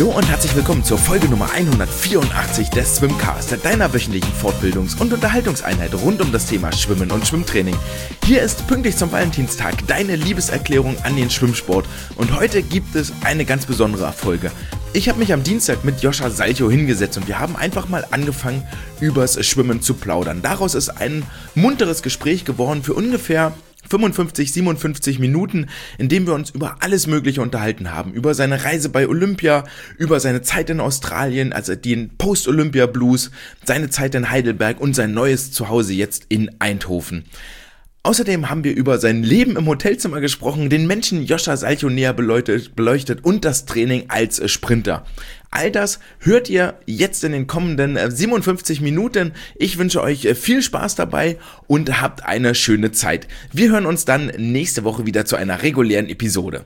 Hallo und herzlich willkommen zur Folge Nummer 184 des Swimcast, deiner wöchentlichen Fortbildungs- und Unterhaltungseinheit rund um das Thema Schwimmen und Schwimmtraining. Hier ist pünktlich zum Valentinstag deine Liebeserklärung an den Schwimmsport und heute gibt es eine ganz besondere Folge. Ich habe mich am Dienstag mit Joscha Salchow hingesetzt und wir haben einfach mal angefangen, übers Schwimmen zu plaudern. Daraus ist ein munteres Gespräch geworden für ungefähr 55, 57 Minuten, in dem wir uns über alles Mögliche unterhalten haben. Über seine Reise bei Olympia, über seine Zeit in Australien, also den Post-Olympia-Blues, seine Zeit in Heidelberg und sein neues Zuhause jetzt in Eindhoven. Außerdem haben wir über sein Leben im Hotelzimmer gesprochen, den Menschen Joscha Salchow näher beleuchtet und das Training als Sprinter. All das hört ihr jetzt in den kommenden 57 Minuten. Ich wünsche euch viel Spaß dabei und habt eine schöne Zeit. Wir hören uns dann nächste Woche wieder zu einer regulären Episode.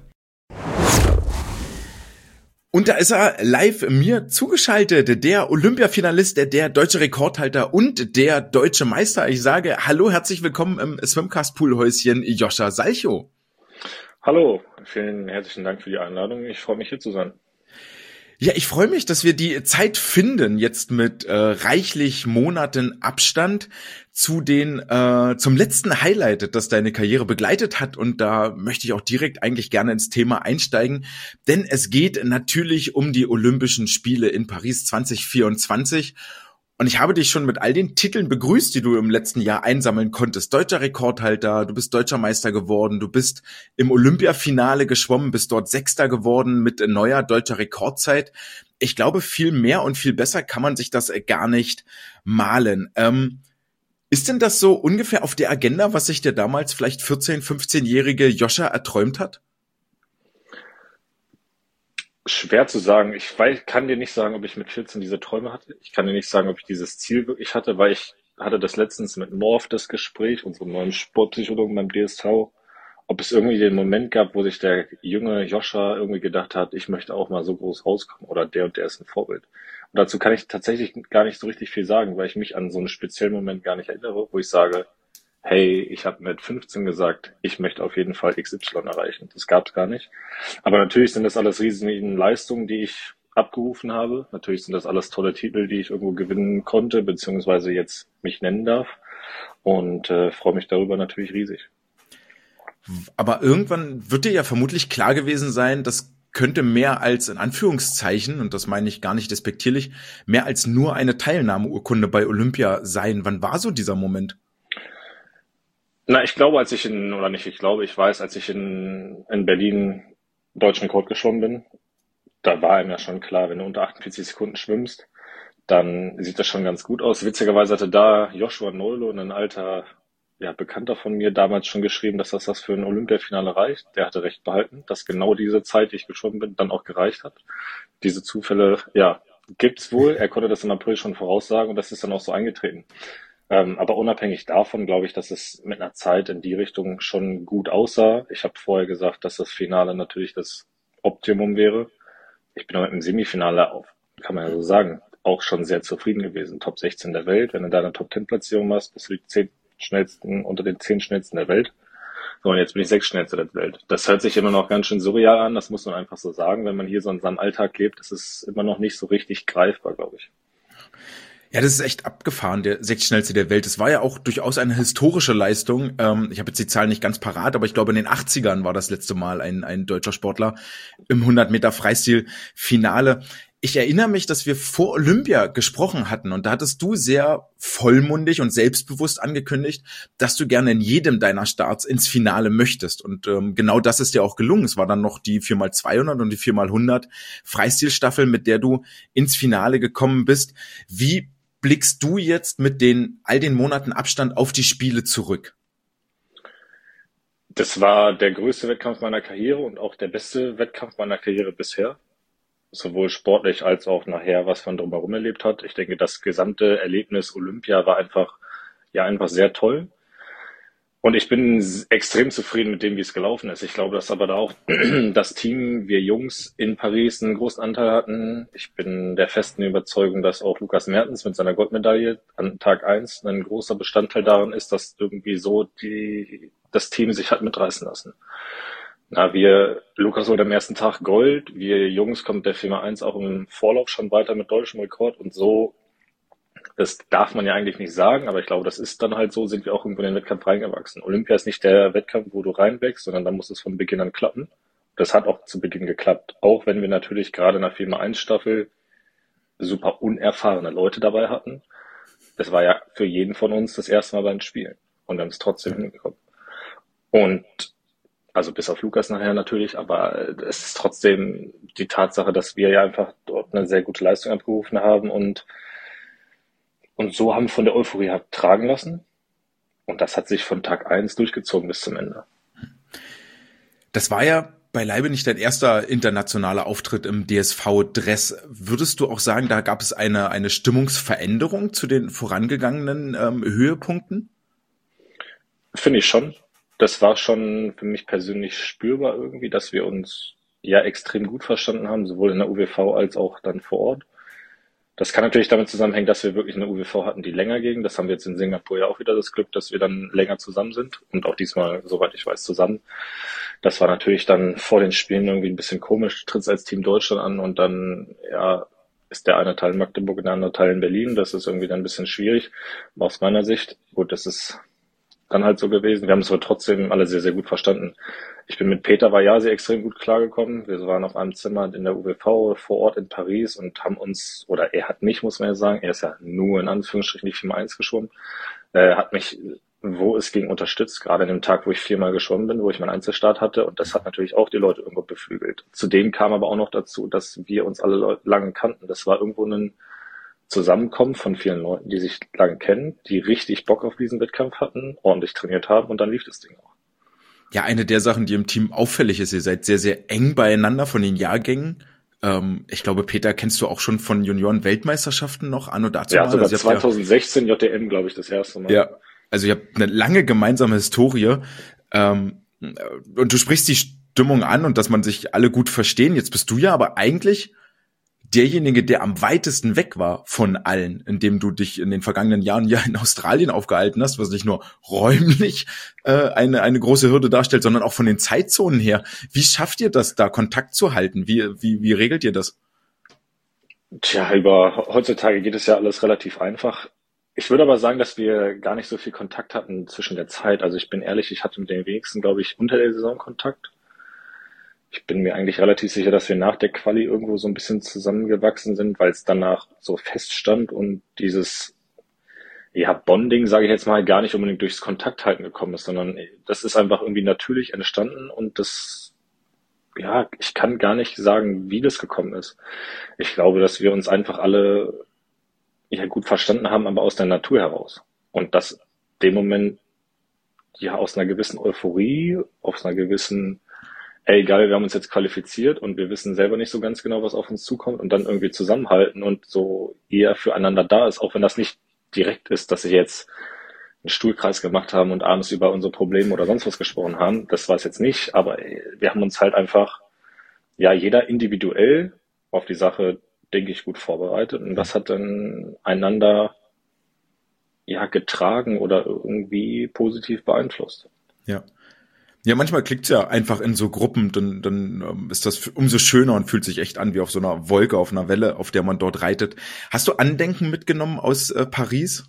Und da ist er live mir zugeschaltet, der Olympiafinalist, der deutsche Rekordhalter und der deutsche Meister. Ich sage hallo, herzlich willkommen im Swimcast-Poolhäuschen, Joscha Salchow. Hallo, vielen herzlichen Dank für die Einladung. Ich freue mich, hier zu sein. Ja, ich freue mich, dass wir die Zeit finden, jetzt mit reichlich Monaten Abstand zum letzten Highlight, das deine Karriere begleitet hat. Und da möchte ich auch direkt eigentlich gerne ins Thema einsteigen, denn es geht natürlich um die Olympischen Spiele in Paris 2024. Und ich habe dich schon mit all den Titeln begrüßt, die du im letzten Jahr einsammeln konntest. Deutscher Rekordhalter, du bist deutscher Meister geworden, du bist im Olympiafinale geschwommen, bist dort Sechster geworden mit neuer deutscher Rekordzeit. Ich glaube, viel mehr und viel besser kann man sich das gar nicht malen. Ist denn das so ungefähr auf der Agenda, was sich der damals vielleicht 14-, 15-jährige Joscha erträumt hat? Schwer zu sagen. Kann dir nicht sagen, ob ich mit 14 diese Träume hatte. Ich kann dir nicht sagen, ob ich dieses Ziel wirklich hatte, weil ich hatte das letztens mit Morph das Gespräch, unserem neuen Sportpsychologen beim DSV, ob es irgendwie den Moment gab, wo sich der junge Joscha irgendwie gedacht hat, ich möchte auch mal so groß rauskommen oder der und der ist ein Vorbild. Und dazu kann ich tatsächlich gar nicht so richtig viel sagen, weil ich mich an so einen speziellen Moment gar nicht erinnere, wo ich sage, hey, ich habe mit 15 gesagt, ich möchte auf jeden Fall XY erreichen. Das gab es gar nicht. Aber natürlich sind das alles riesige Leistungen, die ich abgerufen habe. Natürlich sind das alles tolle Titel, die ich irgendwo gewinnen konnte, beziehungsweise jetzt mich nennen darf. Und freue mich darüber natürlich riesig. Aber irgendwann wird dir ja vermutlich klar gewesen sein, das könnte mehr als, in Anführungszeichen, und das meine ich gar nicht despektierlich, mehr als nur eine Teilnahmeurkunde bei Olympia sein. Wann war so dieser Moment? Na, ich glaube, als ich in Berlin deutschen Rekord geschwommen bin, da war einem ja schon klar, wenn du unter 48 Sekunden schwimmst, dann sieht das schon ganz gut aus. Witzigerweise hatte da Joshua Neulo, ein alter Bekannter von mir, damals schon geschrieben, dass das für ein Olympiafinale reicht. Der hatte recht behalten, dass genau diese Zeit, die ich geschwommen bin, dann auch gereicht hat. Diese Zufälle, gibt's wohl. Er konnte das im April schon voraussagen und das ist dann auch so eingetreten. Aber unabhängig davon glaube ich, dass es mit einer Zeit in die Richtung schon gut aussah. Ich habe vorher gesagt, dass das Finale natürlich das Optimum wäre. Ich bin aber im Semifinale kann man ja so sagen, auch schon sehr zufrieden gewesen. Top 16 der Welt. Wenn du da eine Top 10 Platzierung machst, bist du unter den 10 schnellsten der Welt. So, und jetzt bin ich 6 schnellster der Welt. Das hört sich immer noch ganz schön surreal an. Das muss man einfach so sagen. Wenn man hier so in seinem Alltag lebt, ist es immer noch nicht so richtig greifbar, glaube ich. Ja, das ist echt abgefahren, der 6. schnellste der Welt. Das war ja auch durchaus eine historische Leistung. Ich habe jetzt die Zahlen nicht ganz parat, aber ich glaube, in den 80ern war das letzte Mal ein deutscher Sportler im 100 Meter Freistil-Finale. Ich erinnere mich, dass wir vor Olympia gesprochen hatten und da hattest du sehr vollmundig und selbstbewusst angekündigt, dass du gerne in jedem deiner Starts ins Finale möchtest. Und genau das ist dir auch gelungen. Es war dann noch die 4x200 und die 4x100 Freistilstaffel, mit der du ins Finale gekommen bist. Wie blickst du jetzt mit all den Monaten Abstand auf die Spiele zurück? Das war der größte Wettkampf meiner Karriere und auch der beste Wettkampf meiner Karriere bisher. Sowohl sportlich als auch nachher, was man drumherum erlebt hat. Ich denke, das gesamte Erlebnis Olympia war einfach sehr toll. Und ich bin extrem zufrieden mit dem, wie es gelaufen ist. Ich glaube, dass aber da auch das Team, wir Jungs in Paris einen großen Anteil hatten. Ich bin der festen Überzeugung, dass auch Lukas Mertens mit seiner Goldmedaille an Tag 1 ein großer Bestandteil daran ist, dass irgendwie so das Team sich hat mitreißen lassen. Lukas holt am ersten Tag Gold, wir Jungs kommen mit der Firma 1 auch im Vorlauf schon weiter mit deutschem Rekord und so, das darf man ja eigentlich nicht sagen, aber ich glaube, das ist dann halt so, sind wir auch irgendwo in den Wettkampf reingewachsen. Olympia ist nicht der Wettkampf, wo du reinwächst, sondern da muss es von Beginn an klappen. Das hat auch zu Beginn geklappt, auch wenn wir natürlich gerade in der Firma 1 Staffel super unerfahrene Leute dabei hatten. Es war ja für jeden von uns das erste Mal beim Spielen und wir haben es trotzdem hingekommen. Und also bis auf Lukas nachher natürlich, aber es ist trotzdem die Tatsache, dass wir ja einfach dort eine sehr gute Leistung abgerufen haben und so haben wir von der Euphorie halt tragen lassen. Und das hat sich von Tag 1 durchgezogen bis zum Ende. Das war ja beileibe nicht dein erster internationaler Auftritt im DSV-Dress. Würdest du auch sagen, da gab es eine Stimmungsveränderung zu den vorangegangenen Höhepunkten? Finde ich schon. Das war schon für mich persönlich spürbar irgendwie, dass wir uns ja extrem gut verstanden haben, sowohl in der UWV als auch dann vor Ort. Das kann natürlich damit zusammenhängen, dass wir wirklich eine UWV hatten, die länger ging. Das haben wir jetzt in Singapur ja auch wieder das Glück, dass wir dann länger zusammen sind und auch diesmal, soweit ich weiß, zusammen. Das war natürlich dann vor den Spielen irgendwie ein bisschen komisch. Du trittst als Team Deutschland an und dann, ja, ist der eine Teil in Magdeburg und der andere Teil in Berlin. Das ist irgendwie dann ein bisschen schwierig aus meiner Sicht. Gut, das ist dann halt so gewesen. Wir haben es aber trotzdem alle sehr, sehr gut verstanden. Ich bin mit Peter Vajasi extrem gut klargekommen. Wir waren auf einem Zimmer in der UWV vor Ort in Paris und haben uns, oder er hat mich, muss man ja sagen, er ist ja nur in Anführungsstrichen die Firma 1 geschwommen, hat mich, wo es ging, unterstützt, gerade an dem Tag, wo ich 4-mal geschwommen bin, wo ich meinen Einzelstart hatte und das hat natürlich auch die Leute irgendwo beflügelt. Zudem kam aber auch noch dazu, dass wir uns alle lange kannten. Das war irgendwo ein Zusammenkommen von vielen Leuten, die sich lange kennen, die richtig Bock auf diesen Wettkampf hatten, ordentlich trainiert haben und dann lief das Ding auch. Ja, eine der Sachen, die im Team auffällig ist, ihr seid sehr, sehr eng beieinander von den Jahrgängen. Ich glaube, Peter, kennst du auch schon von Junioren-Weltmeisterschaften noch an und dazu Ja, mal? sogar Also 2016 JDM, glaube ich, das erste Mal. Ja, also ihr habt eine lange gemeinsame Historie und du sprichst die Stimmung an und dass man sich alle gut verstehen. Jetzt bist du ja aber eigentlich derjenige, der am weitesten weg war von allen, indem du dich in den vergangenen Jahren ja in Australien aufgehalten hast, was nicht nur räumlich eine große Hürde darstellt, sondern auch von den Zeitzonen her. Wie schafft ihr das, da Kontakt zu halten? Wie regelt ihr das? Tja, heutzutage geht es ja alles relativ einfach. Ich würde aber sagen, dass wir gar nicht so viel Kontakt hatten zwischen der Zeit. Also ich bin ehrlich, ich hatte mit den wenigsten, glaube ich, unter der Saison Kontakt. Ich bin mir eigentlich relativ sicher, dass wir nach der Quali irgendwo so ein bisschen zusammengewachsen sind, weil es danach so feststand und dieses, ja, Bonding, sage ich jetzt mal, gar nicht unbedingt durchs Kontakthalten gekommen ist, sondern das ist einfach irgendwie natürlich entstanden und das, ja, ich kann gar nicht sagen, wie das gekommen ist. Ich glaube, dass wir uns einfach alle ja gut verstanden haben, aber aus der Natur heraus. Und das dem Moment ja aus einer gewissen Euphorie, aus einer gewissen ey, geil, wir haben uns jetzt qualifiziert und wir wissen selber nicht so ganz genau, was auf uns zukommt und dann irgendwie zusammenhalten und so eher füreinander da ist, auch wenn das nicht direkt ist, dass sie jetzt einen Stuhlkreis gemacht haben und abends über unsere Probleme oder sonst was gesprochen haben. Das war es jetzt nicht, aber wir haben uns halt einfach, ja, jeder individuell auf die Sache, denke ich, gut vorbereitet und das hat dann einander, ja, getragen oder irgendwie positiv beeinflusst. Ja. Ja, manchmal klickt's ja einfach in so Gruppen, dann ist das umso schöner und fühlt sich echt an wie auf so einer Wolke, auf einer Welle, auf der man dort reitet. Hast du Andenken mitgenommen aus Paris?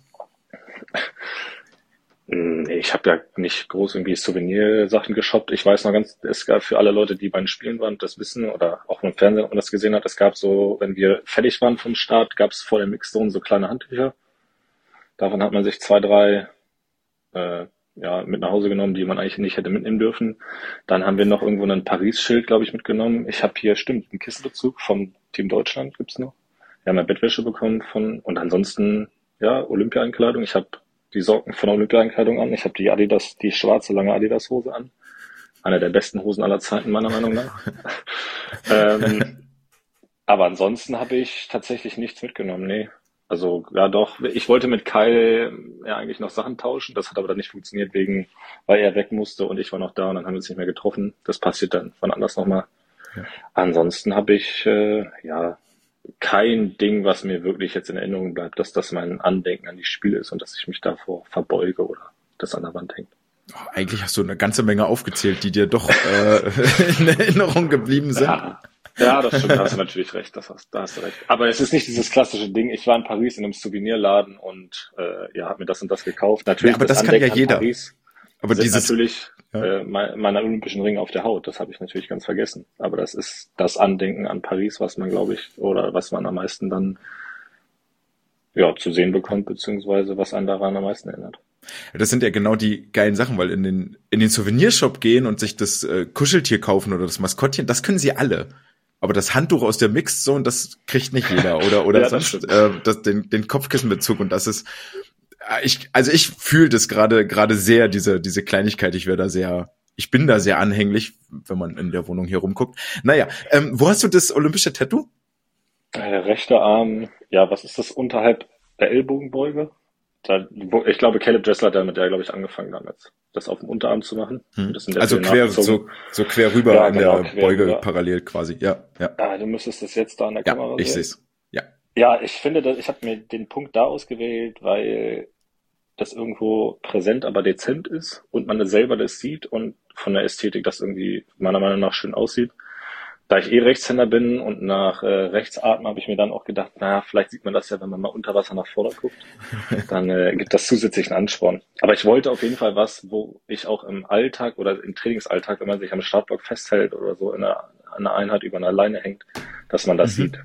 Nee, ich habe ja nicht groß irgendwie Souvenirsachen geshoppt. Ich weiß noch ganz, es gab für alle Leute, die bei den Spielen waren, das wissen oder auch im Fernsehen, ob man das gesehen hat, es gab so, wenn wir fertig waren vom Start, gab es vor der Mixzone so kleine Handtücher. Davon hat man sich 2, 3 ja, mit nach Hause genommen, die man eigentlich nicht hätte mitnehmen dürfen. Dann haben wir noch irgendwo ein Paris-Schild, glaube ich, mitgenommen. Ich habe hier, stimmt, einen Kissenbezug vom Team Deutschland gibt's noch. Wir haben ja Bettwäsche bekommen und ansonsten, ja, Olympia-Einkleidung. Ich habe die Socken von der Olympia-Einkleidung an. Ich habe die Adidas, die schwarze, lange Adidas-Hose an. Eine der besten Hosen aller Zeiten, meiner Meinung nach. Aber ansonsten habe ich tatsächlich nichts mitgenommen, nee. Also, ja doch, ich wollte mit Kai ja eigentlich noch Sachen tauschen, das hat aber dann nicht funktioniert weil er weg musste und ich war noch da und dann haben wir uns nicht mehr getroffen. Das passiert dann von anders nochmal. Ja. Ansonsten habe ich, ja, kein Ding, was mir wirklich jetzt in Erinnerung bleibt, dass das mein Andenken an die Spiele ist und dass ich mich davor verbeuge oder das an der Wand hängt. Eigentlich hast du eine ganze Menge aufgezählt, die dir doch in Erinnerung geblieben sind. Ja, das stimmt, da hast du natürlich recht, da hast du recht. Aber es ist nicht dieses klassische Ding, ich war in Paris in einem Souvenirladen und habe mir das und das gekauft. Natürlich, ja, aber das kann ja jeder. Paris aber sind dieses natürlich meine olympischen Ringe auf der Haut, das habe ich natürlich ganz vergessen. Aber das ist das Andenken an Paris, was man, glaube ich, oder was man am meisten dann zu sehen bekommt, beziehungsweise was einen daran am meisten erinnert. Das sind ja genau die geilen Sachen, weil in den Souvenirshop gehen und sich das Kuscheltier kaufen oder das Maskottchen, das können sie alle. Aber das Handtuch aus der Mixed Zone, das kriegt nicht jeder. Oder ja, sonst den Kopfkissenbezug. Und das ist, ich fühle das gerade sehr, diese Kleinigkeit. Ich bin da sehr anhänglich, wenn man in der Wohnung hier rumguckt. Naja, wo hast du das olympische Tattoo? Der rechte Arm, was ist das, unterhalb der Ellbogenbeuge? Ich glaube, Caleb Dressler hat damit, glaube ich, angefangen damals, das auf dem Unterarm zu machen. Das also quer, so quer rüber in der Beuge rüber. Parallel quasi, ja. Du müsstest das jetzt da an der Kamera sehen. Ich sehe es, ja. Ja, ich finde, ich habe mir den Punkt da ausgewählt, weil das irgendwo präsent, aber dezent ist und man selber das sieht und von der Ästhetik das irgendwie meiner Meinung nach schön aussieht. Da ich Rechtshänder bin und nach rechts atme, habe ich mir dann auch gedacht, vielleicht sieht man das ja, wenn man mal unter Wasser nach vorne guckt. Dann gibt das zusätzlichen Ansporn. Aber ich wollte auf jeden Fall was, wo ich auch im Alltag oder im Trainingsalltag, wenn man sich am Startblock festhält oder so an einer Einheit über einer Leine hängt, dass man das sieht.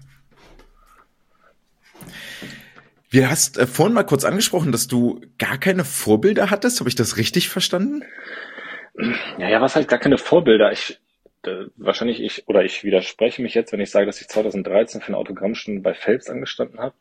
Du hast vorhin mal kurz angesprochen, dass du gar keine Vorbilder hattest. Habe ich das richtig verstanden? Ja, was heißt gar keine Vorbilder? Ich widerspreche mich jetzt, wenn ich sage, dass ich 2013 für eine Autogrammstunde bei Phelps angestanden habe.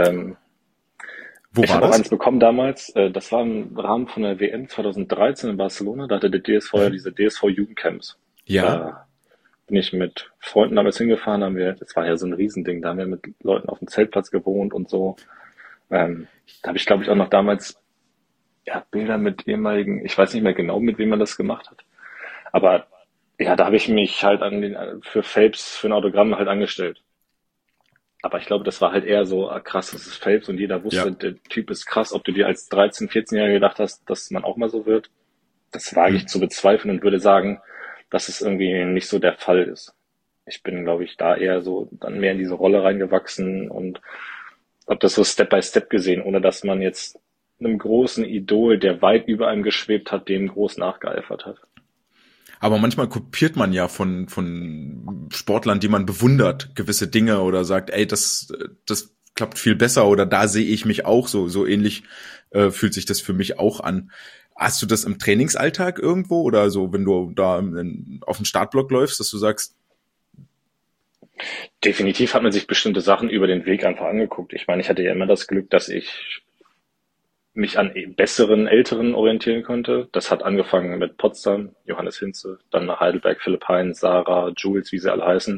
Ich habe auch eins bekommen damals. Das war im Rahmen von der WM 2013 in Barcelona. Da hatte der DSV ja diese DSV-Jugendcamps. Ja. Da bin ich mit Freunden damals hingefahren. Das war ja so ein Riesending. Da haben wir mit Leuten auf dem Zeltplatz gewohnt und so. Da habe ich, glaube ich, auch noch damals Bilder mit ehemaligen, ich weiß nicht mehr genau, mit wem man das gemacht hat. Aber da habe ich mich halt für Phelps, für ein Autogramm halt angestellt. Aber ich glaube, das war halt eher so, krass, das ist Phelps und jeder wusste, der Typ ist krass. Ob du dir als 13-, 14-Jähriger gedacht hast, dass man auch mal so wird, das wage ich zu bezweifeln und würde sagen, dass es irgendwie nicht so der Fall ist. Ich bin, glaube ich, da eher so dann mehr in diese Rolle reingewachsen und habe das so Step by Step gesehen, ohne dass man jetzt einem großen Idol, der weit über einem geschwebt hat, dem groß nachgeeifert hat. Aber manchmal kopiert man ja von Sportlern, die man bewundert, gewisse Dinge oder sagt, ey, das klappt viel besser oder da sehe ich mich auch so ähnlich fühlt sich das für mich auch an. Hast du das im Trainingsalltag irgendwo oder so, wenn du da auf den Startblock läufst, dass du sagst? Definitiv hat man sich bestimmte Sachen über den Weg einfach angeguckt. Ich meine, ich hatte ja immer das Glück, dass ich mich an besseren, älteren orientieren konnte. Das hat angefangen mit Potsdam, Johannes Hinze, dann nach Heidelberg, Philipp Hein, Sarah, Jules, wie sie alle heißen.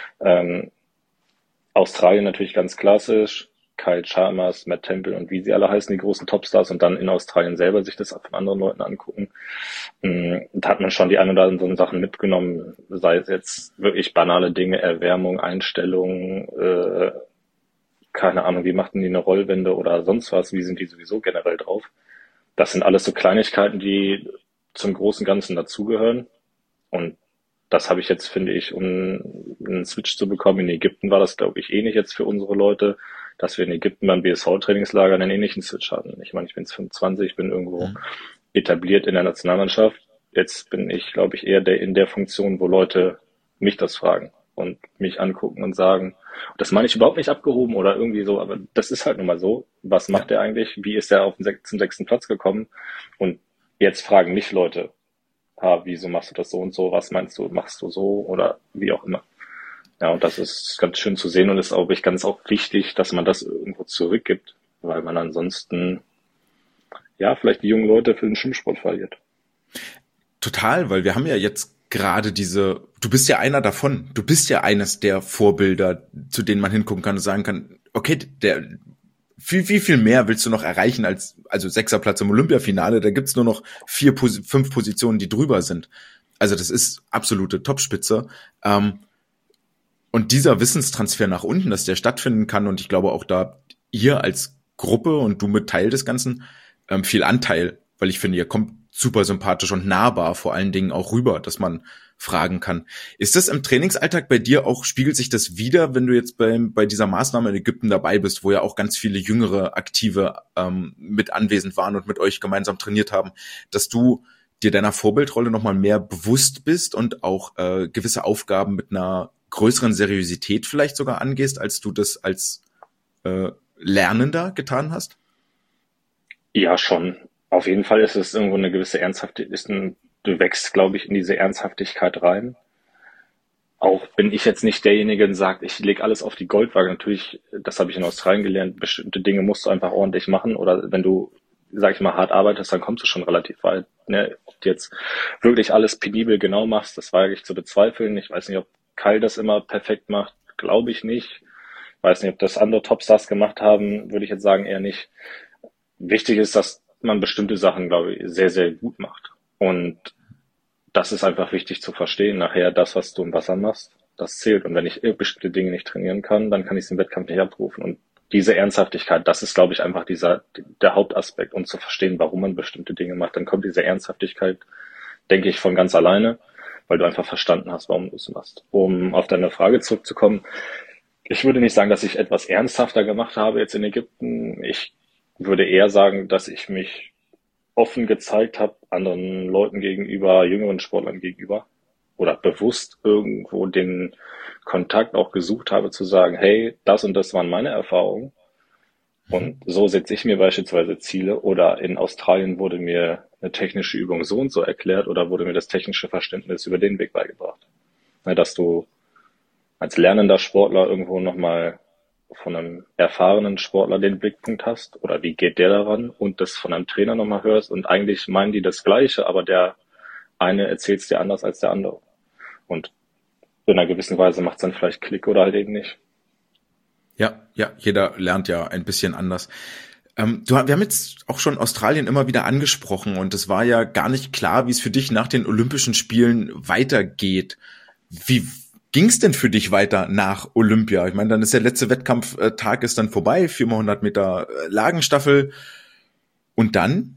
Australien natürlich ganz klassisch, Kyle Chalmers, Matt Temple und wie sie alle heißen, die großen Topstars und dann in Australien selber sich das von anderen Leuten angucken. Da hat man schon die ein oder anderen Sachen mitgenommen, sei es jetzt wirklich banale Dinge, Erwärmung, Einstellung, keine Ahnung, wie machten die eine Rollwende oder sonst was, wie sind die sowieso generell drauf. Das sind alles so Kleinigkeiten, die zum großen Ganzen dazugehören. Und das habe ich jetzt, finde ich, um einen Switch zu bekommen. In Ägypten war das, glaube ich, nicht jetzt für unsere Leute, dass wir in Ägypten beim BSV-Trainingslager einen ähnlichen Switch hatten. Ich meine, ich bin jetzt 25, ich bin irgendwo etabliert in der Nationalmannschaft. Jetzt bin ich, glaube ich, eher in der Funktion, wo Leute mich das fragen und mich angucken und sagen, das meine ich überhaupt nicht abgehoben oder irgendwie so, aber das ist halt nun mal so. Was macht der eigentlich? Wie ist er zum 6. Platz gekommen? Und jetzt fragen mich Leute, wieso machst du das so und so? Was meinst du, machst du so oder wie auch immer? Ja, und das ist ganz schön zu sehen und ist, glaube ich, ganz auch wichtig, dass man das irgendwo zurückgibt, weil man ansonsten, vielleicht die jungen Leute für den Schwimmsport verliert. Total, weil wir haben ja jetzt gerade du bist ja einer davon, du bist ja eines der Vorbilder, zu denen man hingucken kann und sagen kann, okay, viel mehr willst du noch erreichen also 6. Platz im Olympiafinale, da gibt's nur noch 5 Positionen, die drüber sind. Also das ist absolute Topspitze. Und dieser Wissenstransfer nach unten, dass der stattfinden kann und ich glaube auch da ihr als Gruppe und du mit Teil des Ganzen viel Anteil, weil ich finde, ihr kommt super sympathisch und nahbar vor allen Dingen auch rüber, dass man fragen kann. Ist das im Trainingsalltag bei dir auch, spiegelt sich das wieder, wenn du jetzt bei dieser Maßnahme in Ägypten dabei bist, wo ja auch ganz viele jüngere Aktive mit anwesend waren und mit euch gemeinsam trainiert haben, dass du dir deiner Vorbildrolle nochmal mehr bewusst bist und auch gewisse Aufgaben mit einer größeren Seriosität vielleicht sogar angehst, als du das als Lernender getan hast? Ja, schon. Auf jeden Fall ist es irgendwo eine gewisse du wächst, glaube ich, in diese Ernsthaftigkeit rein. Auch bin ich jetzt nicht derjenige, der sagt, ich lege alles auf die Goldwaage. Natürlich, das habe ich in Australien gelernt, bestimmte Dinge musst du einfach ordentlich machen. Oder wenn du, sag ich mal, hart arbeitest, dann kommst du schon relativ weit. Ne? Ob du jetzt wirklich alles penibel genau machst, das wage ich zu bezweifeln. Ich weiß nicht, ob Kyle das immer perfekt macht, glaube ich nicht. Ich weiß nicht, ob das andere Topstars gemacht haben, würde ich jetzt sagen, eher nicht. Wichtig ist, dass man bestimmte Sachen, glaube ich, sehr, sehr gut macht. Und das ist einfach wichtig zu verstehen. Nachher das, was du im Wasser machst, das zählt. Und wenn ich bestimmte Dinge nicht trainieren kann, dann kann ich es im Wettkampf nicht abrufen. Und diese Ernsthaftigkeit, das ist, glaube ich, einfach der Hauptaspekt, um zu verstehen, warum man bestimmte Dinge macht. Dann kommt diese Ernsthaftigkeit, denke ich, von ganz alleine, weil du einfach verstanden hast, warum du es machst. Um auf deine Frage zurückzukommen, ich würde nicht sagen, dass ich etwas ernsthafter gemacht habe jetzt in Ägypten. Ich würde eher sagen, dass ich mich offen gezeigt habe, anderen Leuten gegenüber, jüngeren Sportlern gegenüber oder bewusst irgendwo den Kontakt auch gesucht habe, zu sagen, hey, das und das waren meine Erfahrungen und so setze ich mir beispielsweise Ziele, oder in Australien wurde mir eine technische Übung so und so erklärt oder wurde mir das technische Verständnis über den Weg beigebracht. Ja, dass du als lernender Sportler irgendwo nochmal von einem erfahrenen Sportler den Blickpunkt hast oder wie geht der daran und das von einem Trainer nochmal hörst und eigentlich meinen die das Gleiche, aber der eine erzählt es dir anders als der andere. Und in einer gewissen Weise macht es dann vielleicht Klick oder halt eben nicht. Ja, jeder lernt ja ein bisschen anders. Wir haben jetzt auch schon Australien immer wieder angesprochen und es war ja gar nicht klar, wie es für dich nach den Olympischen Spielen weitergeht. Wie ging's denn für dich weiter nach Olympia? Ich meine, dann ist der letzte Wettkampftag ist dann vorbei, 4x100 Meter Lagenstaffel. Und dann?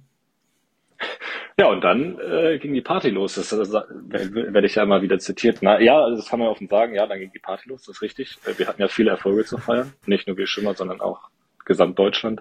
Ja, und dann ging die Party los. Das werde ich ja mal wieder zitiert. Na ja, also das kann man offen sagen. Ja, dann ging die Party los, das ist richtig. Wir hatten ja viele Erfolge zu feiern. Nicht nur wir Schwimmer, sondern auch Gesamtdeutschland.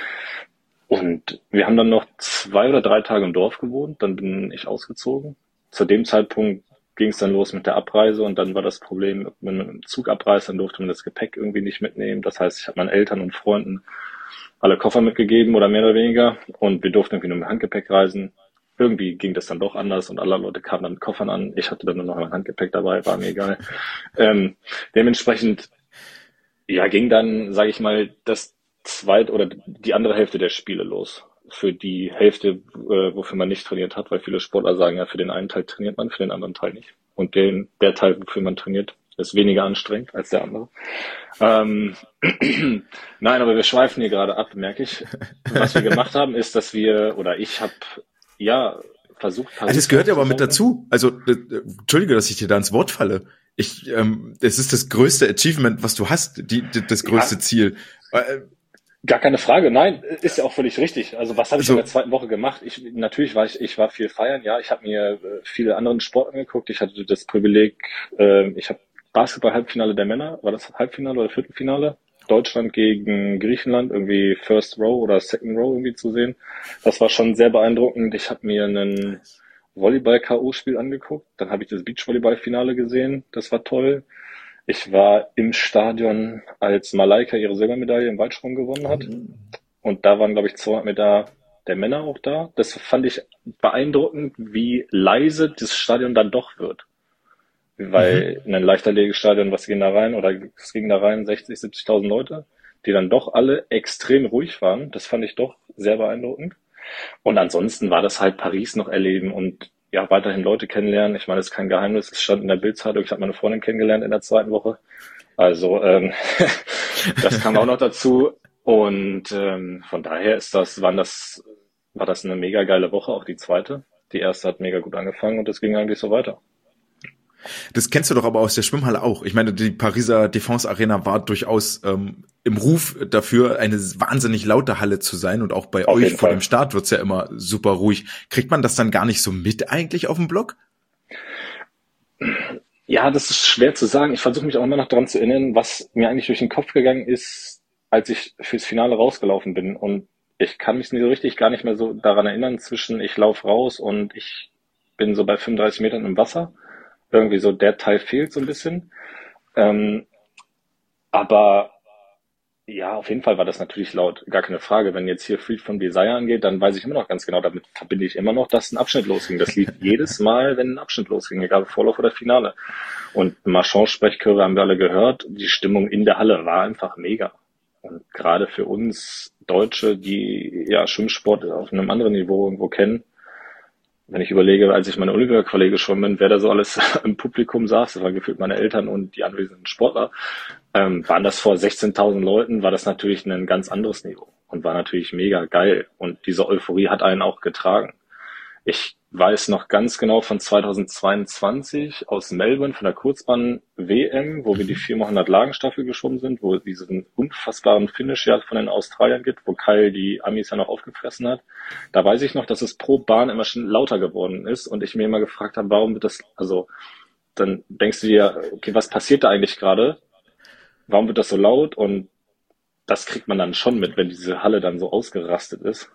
Und wir haben dann noch 2 oder 3 Tage im Dorf gewohnt. Dann bin ich ausgezogen. Zu dem Zeitpunkt ging es dann los mit der Abreise und dann war das Problem, wenn man mit dem Zug abreist, dann durfte man das Gepäck irgendwie nicht mitnehmen. Das heißt, ich habe meinen Eltern und Freunden alle Koffer mitgegeben oder mehr oder weniger und wir durften irgendwie nur mit Handgepäck reisen. Irgendwie ging das dann doch anders und alle Leute kamen dann mit Koffern an. Ich hatte dann nur noch mein Handgepäck dabei, war mir egal. Dementsprechend ja, ging dann, sage ich mal, das zweite oder die andere Hälfte der Spiele los. Für die Hälfte, wofür man nicht trainiert hat, weil viele Sportler sagen, ja, für den einen Teil trainiert man, für den anderen Teil nicht. Und der Teil, wofür man trainiert, ist weniger anstrengend als der andere. Nein, aber wir schweifen hier gerade ab, merke ich. Was wir gemacht haben, ist, dass ich habe, ja, versucht. Also das gehört ja aber mit dazu. Also, entschuldige, dass ich dir da ins Wort falle. Es ist das größte Achievement, was du hast, das größte Ziel. Gar keine Frage, nein, ist ja auch völlig richtig. Also was habe ich in der zweiten Woche gemacht? Ich war viel feiern, ja. Ich habe mir viele anderen Sport angeguckt. Ich hatte das Privileg, ich habe Basketball-Halbfinale der Männer, war das Halbfinale oder Viertelfinale? Deutschland gegen Griechenland, irgendwie First Row oder Second Row irgendwie zu sehen. Das war schon sehr beeindruckend. Ich habe mir einen Volleyball-K.O.-Spiel angeguckt. Dann habe ich das Beachvolleyball-Finale gesehen. Das war toll. Ich war im Stadion, als Malaika ihre Silbermedaille im Weitsprung gewonnen hat. Und da waren, glaube ich, 200 Meter der Männer auch da. Das fand ich beeindruckend, wie leise das Stadion dann doch wird. Weil in ein Leichtathletikstadion, was ging da rein? Oder es ging da rein 60, 70.000 Leute, die dann doch alle extrem ruhig waren. Das fand ich doch sehr beeindruckend. Und ansonsten war das halt Paris noch erleben und ja, weiterhin Leute kennenlernen. Ich meine, das ist kein Geheimnis. Es stand in der Bildzeitung, ich habe meine Freundin kennengelernt in der zweiten Woche. Also das kam auch noch dazu. Und von daher war das eine mega geile Woche, auch die zweite. Die erste hat mega gut angefangen und es ging eigentlich so weiter. Das kennst du doch aber aus der Schwimmhalle auch. Ich meine, die Pariser Défense Arena war durchaus im Ruf dafür, eine wahnsinnig laute Halle zu sein. Und auch bei Auf euch jeden vor Fall. dem Start wird's ja immer super ruhig. Kriegt man das dann gar nicht so mit eigentlich auf dem Block? Ja, das ist schwer zu sagen. Ich versuche mich auch immer noch daran zu erinnern, was mir eigentlich durch den Kopf gegangen ist, als ich fürs Finale rausgelaufen bin. Und ich kann mich so richtig gar nicht mehr so daran erinnern, zwischen ich laufe raus und ich bin so bei 35 Metern im Wasser. Irgendwie so der Teil fehlt so ein bisschen. Ähm, aber ja, auf jeden Fall war das natürlich laut, gar keine Frage. Wenn jetzt hier Freed von Desire angeht, dann weiß ich immer noch ganz genau, damit verbinde ich immer noch, dass ein Abschnitt losging. Das lief jedes Mal, wenn ein Abschnitt losging, egal ob Vorlauf oder Finale. Und Marchand-Sprechchöre haben wir alle gehört. Die Stimmung in der Halle war einfach mega. Und gerade für uns Deutsche, die ja Schwimmsport auf einem anderen Niveau irgendwo kennen, wenn ich überlege, als ich meine Olympia-Quali geschwommen bin, wer da so alles im Publikum saß, das waren gefühlt meine Eltern und die anwesenden Sportler, waren das vor 16.000 Leuten, war das natürlich ein ganz anderes Niveau und war natürlich mega geil. Und diese Euphorie hat einen auch getragen. Ich weiß noch ganz genau von 2022 aus Melbourne von der Kurzbahn-WM, wo wir die 4x100 Lagenstaffel geschwommen sind, wo es diesen unfassbaren Finish ja von den Australiern gibt, wo Kyle die Amis ja noch aufgefressen hat. Da weiß ich noch, dass es pro Bahn immer schon lauter geworden ist und ich mir immer gefragt habe, warum wird das, also dann denkst du dir, okay, was passiert da eigentlich gerade? Warum wird das so laut? Und das kriegt man dann schon mit, wenn diese Halle dann so ausgerastet ist.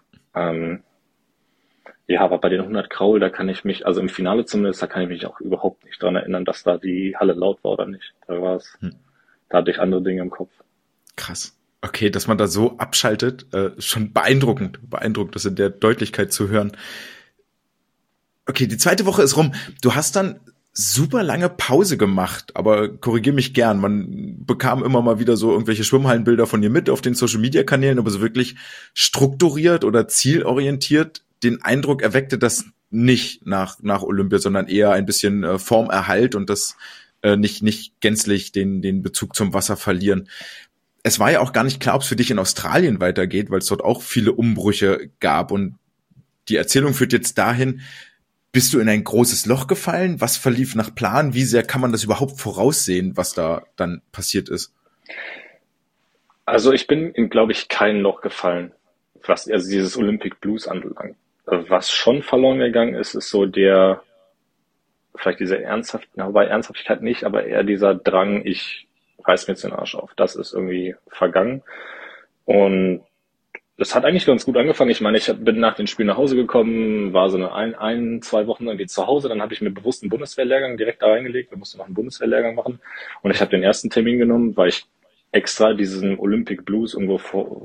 Ja, aber bei den 100 Kraul, da kann ich mich, also im Finale zumindest, da kann ich mich auch überhaupt nicht dran erinnern, dass da die Halle laut war oder nicht. Da hatte ich andere Dinge im Kopf. Krass. Okay, dass man da so abschaltet, schon beeindruckend, das in der Deutlichkeit zu hören. Okay, die zweite Woche ist rum. Du hast dann super lange Pause gemacht, aber korrigier mich gern. Man bekam immer mal wieder so irgendwelche Schwimmhallenbilder von dir mit auf den Social-Media-Kanälen, aber so wirklich strukturiert oder zielorientiert den Eindruck erweckte das nicht nach Olympia, sondern eher ein bisschen Formerhalt und das nicht gänzlich den Bezug zum Wasser verlieren. Es war ja auch gar nicht klar, ob es für dich in Australien weitergeht, weil es dort auch viele Umbrüche gab und die Erzählung führt jetzt dahin, bist du in ein großes Loch gefallen? Was verlief nach Plan? Wie sehr kann man das überhaupt voraussehen, was da dann passiert ist? Also ich bin in, glaube ich, kein Loch gefallen, was also dieses Olympic Blues anbelangt. Was schon verloren gegangen ist, ist so vielleicht diese wobei Ernsthaftigkeit nicht, aber eher dieser Drang, ich reiß mir jetzt den Arsch auf. Das ist irgendwie vergangen. Und das hat eigentlich ganz gut angefangen. Ich meine, bin nach den Spielen nach Hause gekommen, war so zwei Wochen irgendwie zu Hause. Dann habe ich mir bewusst einen Bundeswehrlehrgang direkt da reingelegt. Wir mussten noch einen Bundeswehrlehrgang machen. Und ich habe den ersten Termin genommen, weil ich extra diesen Olympic Blues irgendwo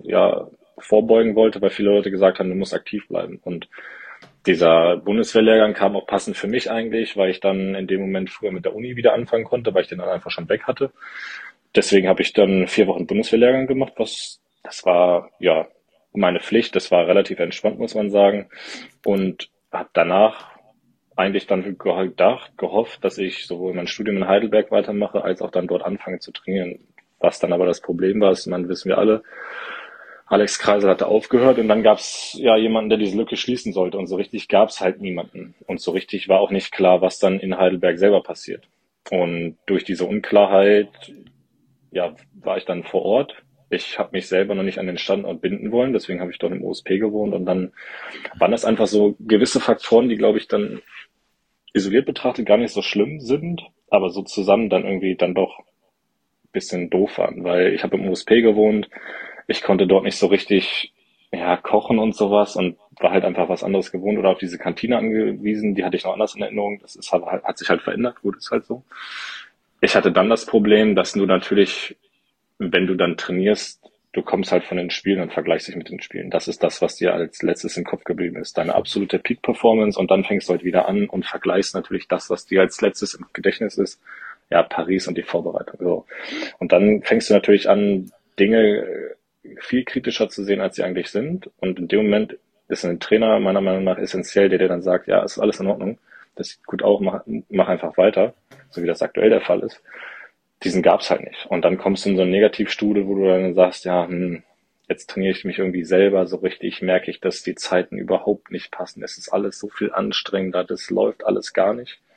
vorbeugen wollte, weil viele Leute gesagt haben, du musst aktiv bleiben. Und dieser Bundeswehrlehrgang kam auch passend für mich eigentlich, weil ich dann in dem Moment früher mit der Uni wieder anfangen konnte, weil ich den dann einfach schon weg hatte. Deswegen habe ich dann 4 Wochen Bundeswehrlehrgang gemacht, das war ja meine Pflicht, das war relativ entspannt, muss man sagen. Und habe danach eigentlich dann gehofft, dass ich sowohl mein Studium in Heidelberg weitermache, als auch dann dort anfange zu trainieren. Was dann aber das Problem war, wissen wir alle, Alex Kreisel hatte aufgehört und dann gab es ja jemanden, der diese Lücke schließen sollte. Und so richtig gab es halt niemanden. Und so richtig war auch nicht klar, was dann in Heidelberg selber passiert. Und durch diese Unklarheit, ja, war ich dann vor Ort. Ich habe mich selber noch nicht an den Standort binden wollen, deswegen habe ich dort im OSP gewohnt. Und dann waren das einfach so gewisse Faktoren, die, glaube ich, dann isoliert betrachtet gar nicht so schlimm sind, aber so zusammen dann irgendwie dann doch ein bisschen doof waren. Weil ich habe im OSP gewohnt, ich konnte dort nicht so richtig kochen und sowas und war halt einfach was anderes gewohnt oder auf diese Kantine angewiesen. Die hatte ich noch anders in Erinnerung. Das hat sich halt verändert. Gut, ist halt so. Ich hatte dann das Problem, dass du natürlich, wenn du dann trainierst, du kommst halt von den Spielen und vergleichst dich mit den Spielen. Das ist das, was dir als letztes im Kopf geblieben ist. Deine absolute Peak-Performance und dann fängst du halt wieder an und vergleichst natürlich das, was dir als letztes im Gedächtnis ist. Ja, Paris und die Vorbereitung. So. Und dann fängst du natürlich an, Dinge viel kritischer zu sehen, als sie eigentlich sind. Und in dem Moment ist ein Trainer meiner Meinung nach essentiell, der dir dann sagt, ja, ist alles in Ordnung, das sieht gut aus, mach einfach weiter, so wie das aktuell der Fall ist. Diesen gab's halt nicht. Und dann kommst du in so eine Negativstude, wo du dann sagst, ja, jetzt trainiere ich mich irgendwie selber so richtig, merke ich, dass die Zeiten überhaupt nicht passen. Es ist alles so viel anstrengender, das läuft alles gar nicht.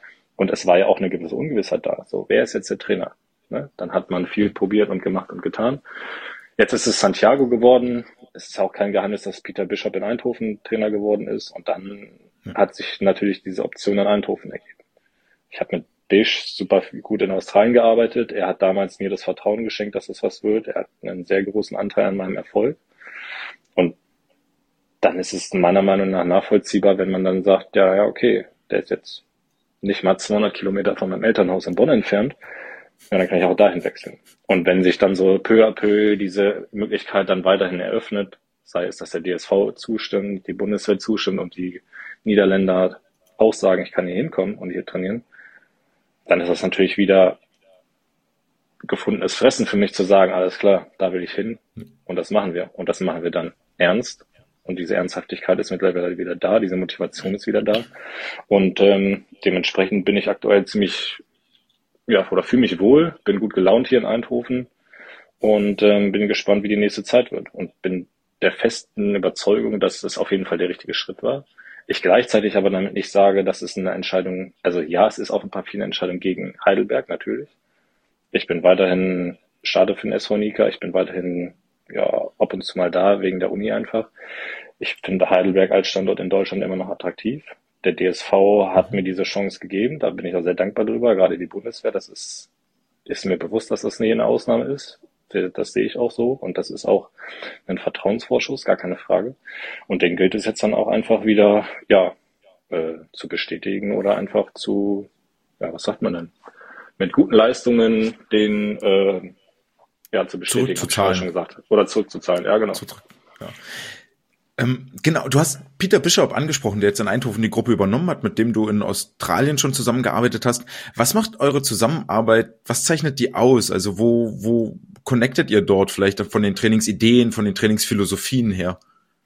Und es war ja auch eine gewisse Ungewissheit da. So, wer ist jetzt der Trainer? Ne? Dann hat man viel probiert und gemacht und getan. Jetzt ist es Santiago geworden. Es ist auch kein Geheimnis, dass Peter Bischoff in Eindhoven Trainer geworden ist. Und dann hat sich natürlich diese Option in Eindhoven ergeben. Ich habe mit Bisch super gut in Australien gearbeitet. Er hat damals mir das Vertrauen geschenkt, dass es was wird. Er hat einen sehr großen Anteil an meinem Erfolg. Und dann ist es meiner Meinung nach nachvollziehbar, wenn man dann sagt, ja, okay, der ist jetzt nicht mal 200 Kilometer von meinem Elternhaus in Bonn entfernt. Ja, dann kann ich auch dahin wechseln. Und wenn sich dann so peu à peu diese Möglichkeit dann weiterhin eröffnet, sei es, dass der DSV zustimmt, die Bundeswehr zustimmt und die Niederländer auch sagen, ich kann hier hinkommen und hier trainieren, dann ist das natürlich wieder gefundenes Fressen für mich zu sagen, alles klar, da will ich hin und das machen wir. Und das machen wir dann ernst. Und diese Ernsthaftigkeit ist mittlerweile wieder da, diese Motivation ist wieder da. Und dementsprechend bin ich aktuell oder fühle mich wohl, bin gut gelaunt hier in Eindhoven und bin gespannt, wie die nächste Zeit wird. Und bin der festen Überzeugung, dass das auf jeden Fall der richtige Schritt war. Ich gleichzeitig aber damit nicht sage, dass es eine Entscheidung, also ja, es ist auf dem Papier eine Entscheidung gegen Heidelberg, natürlich. Ich bin weiterhin schade für den SV Nika, ich bin weiterhin ab und zu mal da, wegen der Uni einfach. Ich finde Heidelberg als Standort in Deutschland immer noch attraktiv. Der DSV hat mir diese Chance gegeben, da bin ich auch sehr dankbar drüber, gerade die Bundeswehr, das ist mir bewusst, dass das nie eine Ausnahme ist. Das sehe ich auch so und das ist auch ein Vertrauensvorschuss, gar keine Frage. Und den gilt es jetzt dann auch einfach wieder, zu bestätigen oder einfach was sagt man denn? Mit guten Leistungen den, zu bestätigen, zurückzuzahlen. Schon gesagt. Oder zurückzuzahlen, ja, genau. Genau, du hast Peter Bischoff angesprochen, der jetzt in Eindhoven die Gruppe übernommen hat, mit dem du in Australien schon zusammengearbeitet hast. Was macht eure Zusammenarbeit, was zeichnet die aus? Also wo connectet ihr dort vielleicht von den Trainingsideen, von den Trainingsphilosophien her?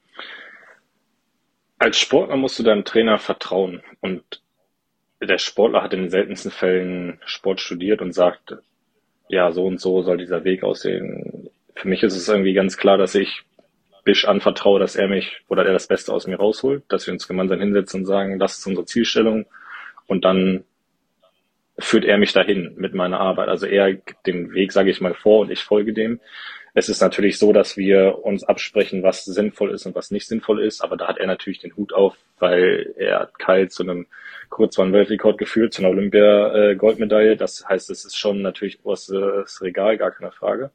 Als Sportler musst du deinem Trainer vertrauen und der Sportler hat in den seltensten Fällen Sport studiert und sagt, ja, so und so soll dieser Weg aussehen. Für mich ist es irgendwie ganz klar, dass ich Bisch anvertraue, dass er das Beste aus mir rausholt, dass wir uns gemeinsam hinsetzen und sagen, das ist unsere Zielstellung und dann führt er mich dahin mit meiner Arbeit. Also er gibt den Weg, sage ich mal, vor und ich folge dem. Es ist natürlich so, dass wir uns absprechen, was sinnvoll ist und was nicht sinnvoll ist, aber da hat er natürlich den Hut auf, weil er hat Kyle zu einem Kurzbahn-Weltrekord geführt, zu einer Olympia-Goldmedaille. Das heißt, es ist schon natürlich oberstes Regal, gar keine Frage.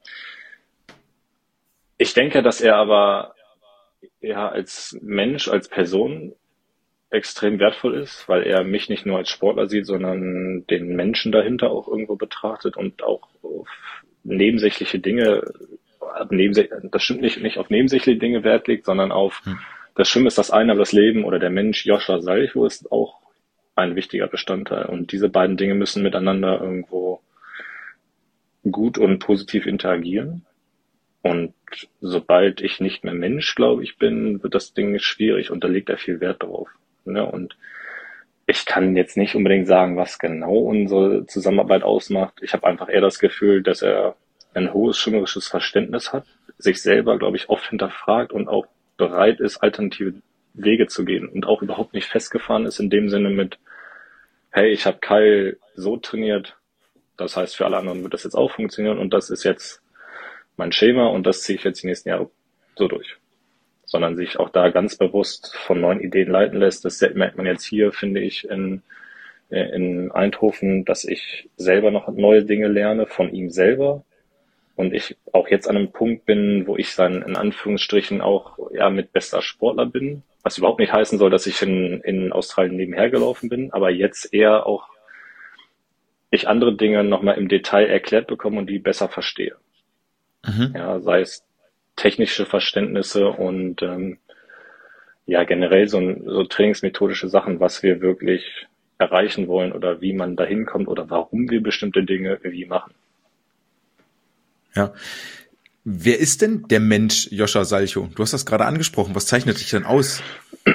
Ich denke, dass er aber als Mensch, als Person extrem wertvoll ist, weil er mich nicht nur als Sportler sieht, sondern den Menschen dahinter auch irgendwo betrachtet und auch auf nebensächliche Dinge, das stimmt nicht auf nebensächliche Dinge Wert legt, sondern auf das Schwimmen ist das eine, aber das Leben oder der Mensch Joshua Salcho ist auch ein wichtiger Bestandteil. Und diese beiden Dinge müssen miteinander irgendwo gut und positiv interagieren. Und sobald ich nicht mehr Mensch, glaube ich, bin, wird das Ding schwierig und da legt er viel Wert drauf. Ne? Und ich kann jetzt nicht unbedingt sagen, was genau unsere Zusammenarbeit ausmacht. Ich habe einfach eher das Gefühl, dass er ein hohes schwimmerisches Verständnis hat, sich selber, glaube ich, oft hinterfragt und auch bereit ist, alternative Wege zu gehen und auch überhaupt nicht festgefahren ist in dem Sinne mit, hey, ich habe Kyle so trainiert, das heißt, für alle anderen wird das jetzt auch funktionieren und das ist jetzt mein Schema und das ziehe ich jetzt die nächsten Jahre so durch. Sondern sich auch da ganz bewusst von neuen Ideen leiten lässt. Das merkt man jetzt hier, finde ich, in Eindhoven, dass ich selber noch neue Dinge lerne von ihm selber. Und ich auch jetzt an einem Punkt bin, wo ich dann in Anführungsstrichen auch mit bester Sportler bin. Was überhaupt nicht heißen soll, dass ich in Australien nebenher gelaufen bin, aber jetzt eher auch ich andere Dinge nochmal im Detail erklärt bekomme und die besser verstehe. Ja, sei es technische Verständnisse und generell so trainingsmethodische Sachen, was wir wirklich erreichen wollen oder wie man da hinkommt oder warum wir bestimmte Dinge wie machen. Ja. Wer ist denn der Mensch Joshua Salcho? Du hast das gerade angesprochen. Was zeichnet dich denn aus?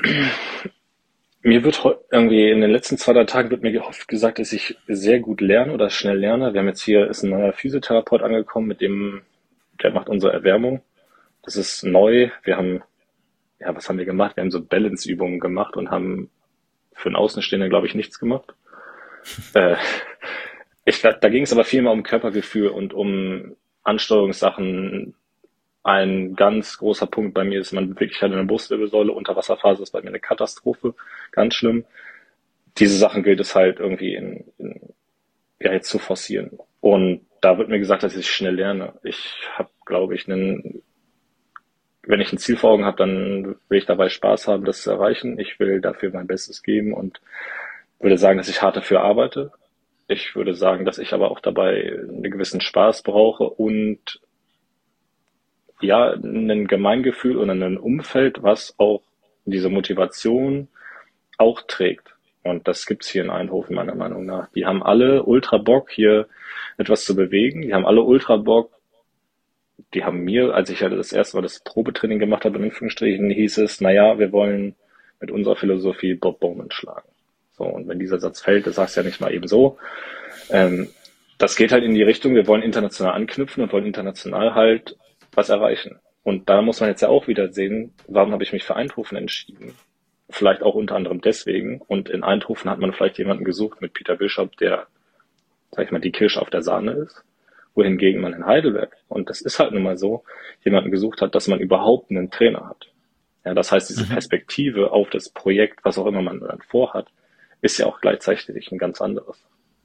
Mir wird irgendwie in den letzten 2-3 Tagen wird mir oft gesagt, dass ich sehr gut lerne oder schnell lerne. Wir haben jetzt hier ist ein neuer Physiotherapeut angekommen, der macht unsere Erwärmung. Das ist neu. Wir haben, was haben wir gemacht? Wir haben so Balance-Übungen gemacht und haben für einen Außenstehenden, glaube ich, nichts gemacht. Äh, da ging es aber viel mehr um Körpergefühl und um Ansteuerungssachen. Ein ganz großer Punkt bei mir ist, man bewegt halt eine Brustwirbelsäule, Unterwasserphase ist bei mir eine Katastrophe, ganz schlimm. Diese Sachen gilt es halt irgendwie ja, jetzt zu forcieren. Und da wird mir gesagt, dass ich schnell lerne. Ich habe, glaube ich, wenn ich ein Ziel vor Augen habe, dann will ich dabei Spaß haben, das zu erreichen. Ich will dafür mein Bestes geben und würde sagen, dass ich hart dafür arbeite. Ich würde sagen, dass ich aber auch dabei einen gewissen Spaß brauche und ja, ein Gemeingefühl und ein Umfeld, was auch diese Motivation auch trägt. Und das gibt's hier in Eindhoven meiner Meinung nach. Die haben alle ultra Bock, hier etwas zu bewegen. Die haben alle ultra Bock. Die haben mir, als ich ja das erste Mal das Probetraining gemacht habe, in Anführungsstrichen, hieß es, naja, wir wollen mit unserer Philosophie Bob Bowman schlagen. So, und wenn dieser Satz fällt, das sagst du ja nicht mal eben so. Das geht halt in die Richtung, wir wollen international anknüpfen und wollen international halt was erreichen. Und da muss man jetzt ja auch wieder sehen, warum habe ich mich für Eindhoven entschieden? Vielleicht auch unter anderem deswegen. Und in Eindhoven hat man vielleicht jemanden gesucht mit Peter Bishop, der, sag ich mal, die Kirsche auf der Sahne ist. Wohingegen man in Heidelberg, und das ist halt nun mal so, jemanden gesucht hat, dass man überhaupt einen Trainer hat. Ja, das heißt, diese Perspektive auf das Projekt, was auch immer man dann vorhat, ist ja auch gleichzeitig ein ganz anderes.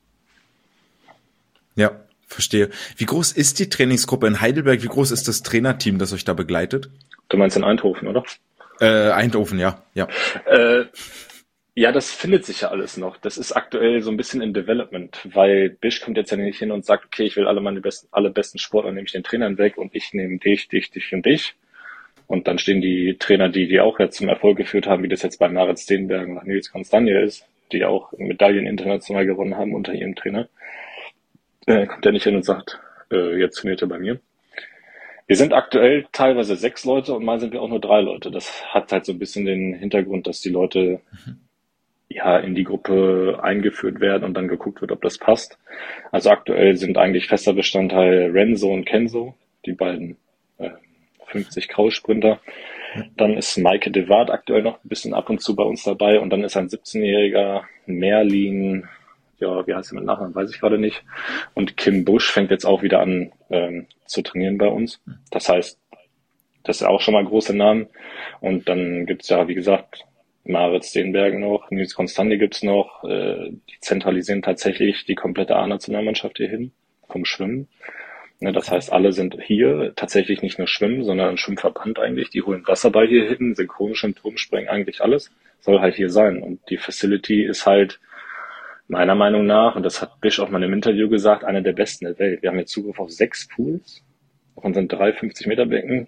Ja, verstehe. Wie groß ist die Trainingsgruppe in Heidelberg? Wie groß ist das Trainerteam, das euch da begleitet? Du meinst in Eindhoven, oder? Eindhoven, ja. Ja, das findet sich ja alles noch. Das ist aktuell so ein bisschen in Development, weil Bisch kommt jetzt ja nicht hin und sagt, okay, ich will alle besten Sportler, nehme ich den Trainern weg und ich nehme dich und dich. Und dann stehen die Trainer, die auch jetzt zum Erfolg geführt haben, wie das jetzt bei Marit Steenberg und Nils Constantia ist, die auch Medaillen international gewonnen haben unter ihrem Trainer. Kommt er nicht hin und sagt, jetzt trainiert er bei mir. Wir sind aktuell teilweise 6 Leute und mal sind wir auch nur 3 Leute. Das hat halt so ein bisschen den Hintergrund, dass die Leute ja in die Gruppe eingeführt werden und dann geguckt wird, ob das passt. Also aktuell sind eigentlich fester Bestandteil Renzo und Kenzo, die beiden 50 Kraulsprinter. Dann ist Maike de Waard aktuell noch ein bisschen ab und zu bei uns dabei und dann ist ein 17-jähriger Merlin, ja, wie heißt er mit Nachnamen, weiß ich gerade nicht. Und Kim Busch fängt jetzt auch wieder an zu trainieren bei uns. Das heißt, das ist auch schon mal große Namen. Und dann gibt's ja, wie gesagt, Marit Steenberg noch, Nils Constanti gibt's noch. Die zentralisieren tatsächlich die komplette A-Nationalmannschaft hier hin vom Schwimmen. Ne, das heißt, alle sind hier tatsächlich nicht nur Schwimmen, sondern ein Schwimmverband eigentlich. Die holen Wasserball hier hin, synchronischen Turmspringen, eigentlich alles. Soll halt hier sein. Und die Facility ist halt meiner Meinung nach, und das hat Bisch auch mal im Interview gesagt, eine der besten der Welt. Wir haben jetzt Zugriff auf 6 Pools. Davon sind 3 50-Meter-Becken,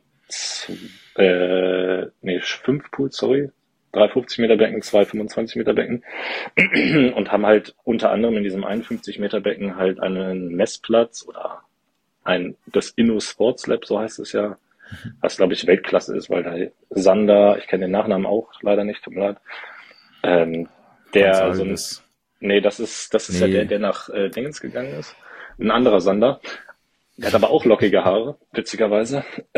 5 Pools, sorry. 3 50-Meter-Becken, 2 25-Meter-Becken und haben halt unter anderem in diesem 51-Meter-Becken halt einen Messplatz oder das Inno Sports Lab, so heißt es ja, was glaube ich Weltklasse ist, weil da Sander, ich kenne den Nachnamen auch leider nicht, tut mir leid, der so ein, nee, das ist ja der nach Dingens gegangen ist, ein anderer Sander, der hat aber auch lockige Haare, witzigerweise.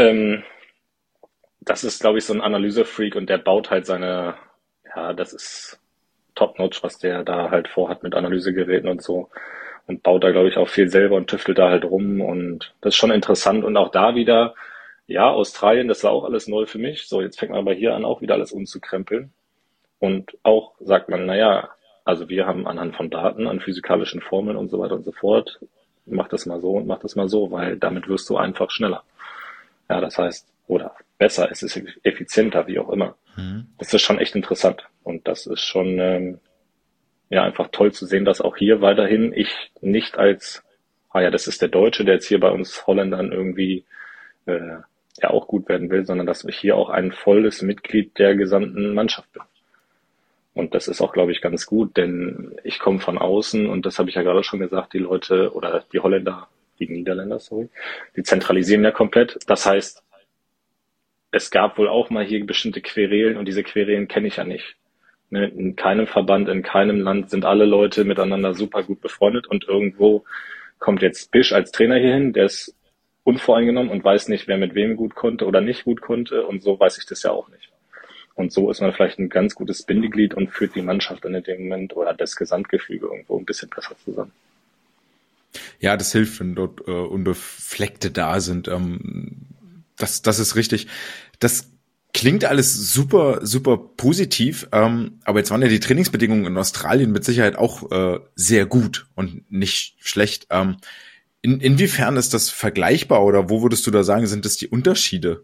Das ist, glaube ich, so ein Analysefreak und der baut halt das ist top-notch, was der da halt vorhat mit Analysegeräten und so. Und baut da, glaube ich, auch viel selber und tüftelt da halt rum. Und das ist schon interessant. Und auch da wieder, ja, Australien, das war auch alles neu für mich. So, jetzt fängt man aber hier an, auch wieder alles umzukrempeln. Und auch sagt man, naja, also wir haben anhand von Daten, an physikalischen Formeln und so weiter und so fort, mach das mal so und mach das mal so, weil damit wirst du einfach schneller. Ja, das heißt, oder besser, es ist effizienter, wie auch immer. Das ist schon echt interessant. Und das ist schon, ja, einfach toll zu sehen, dass auch hier weiterhin ich nicht als, das ist der Deutsche, der jetzt hier bei uns Holländern irgendwie ja auch gut werden will, sondern dass ich hier auch ein volles Mitglied der gesamten Mannschaft bin. Und das ist auch, glaube ich, ganz gut, denn ich komme von außen und das habe ich ja gerade schon gesagt, die Leute oder die Holländer, die Niederländer, sorry, die zentralisieren ja komplett. Das heißt, es gab wohl auch mal hier bestimmte Querelen und diese Querelen kenne ich ja nicht. In keinem Verband, in keinem Land sind alle Leute miteinander super gut befreundet und irgendwo kommt jetzt Bisch als Trainer hierhin, der ist unvoreingenommen und weiß nicht, wer mit wem gut konnte oder nicht gut konnte und so weiß ich das ja auch nicht. Und so ist man vielleicht ein ganz gutes Bindeglied und führt die Mannschaft in dem Moment oder das Gesamtgefüge irgendwo ein bisschen besser zusammen. Ja, das hilft, wenn dort Unbefleckte da sind. Das ist richtig. Das klingt alles super, super positiv, aber jetzt waren ja die Trainingsbedingungen in Australien mit Sicherheit auch sehr gut und nicht schlecht. Inwiefern ist das vergleichbar oder wo würdest du da sagen, sind das die Unterschiede?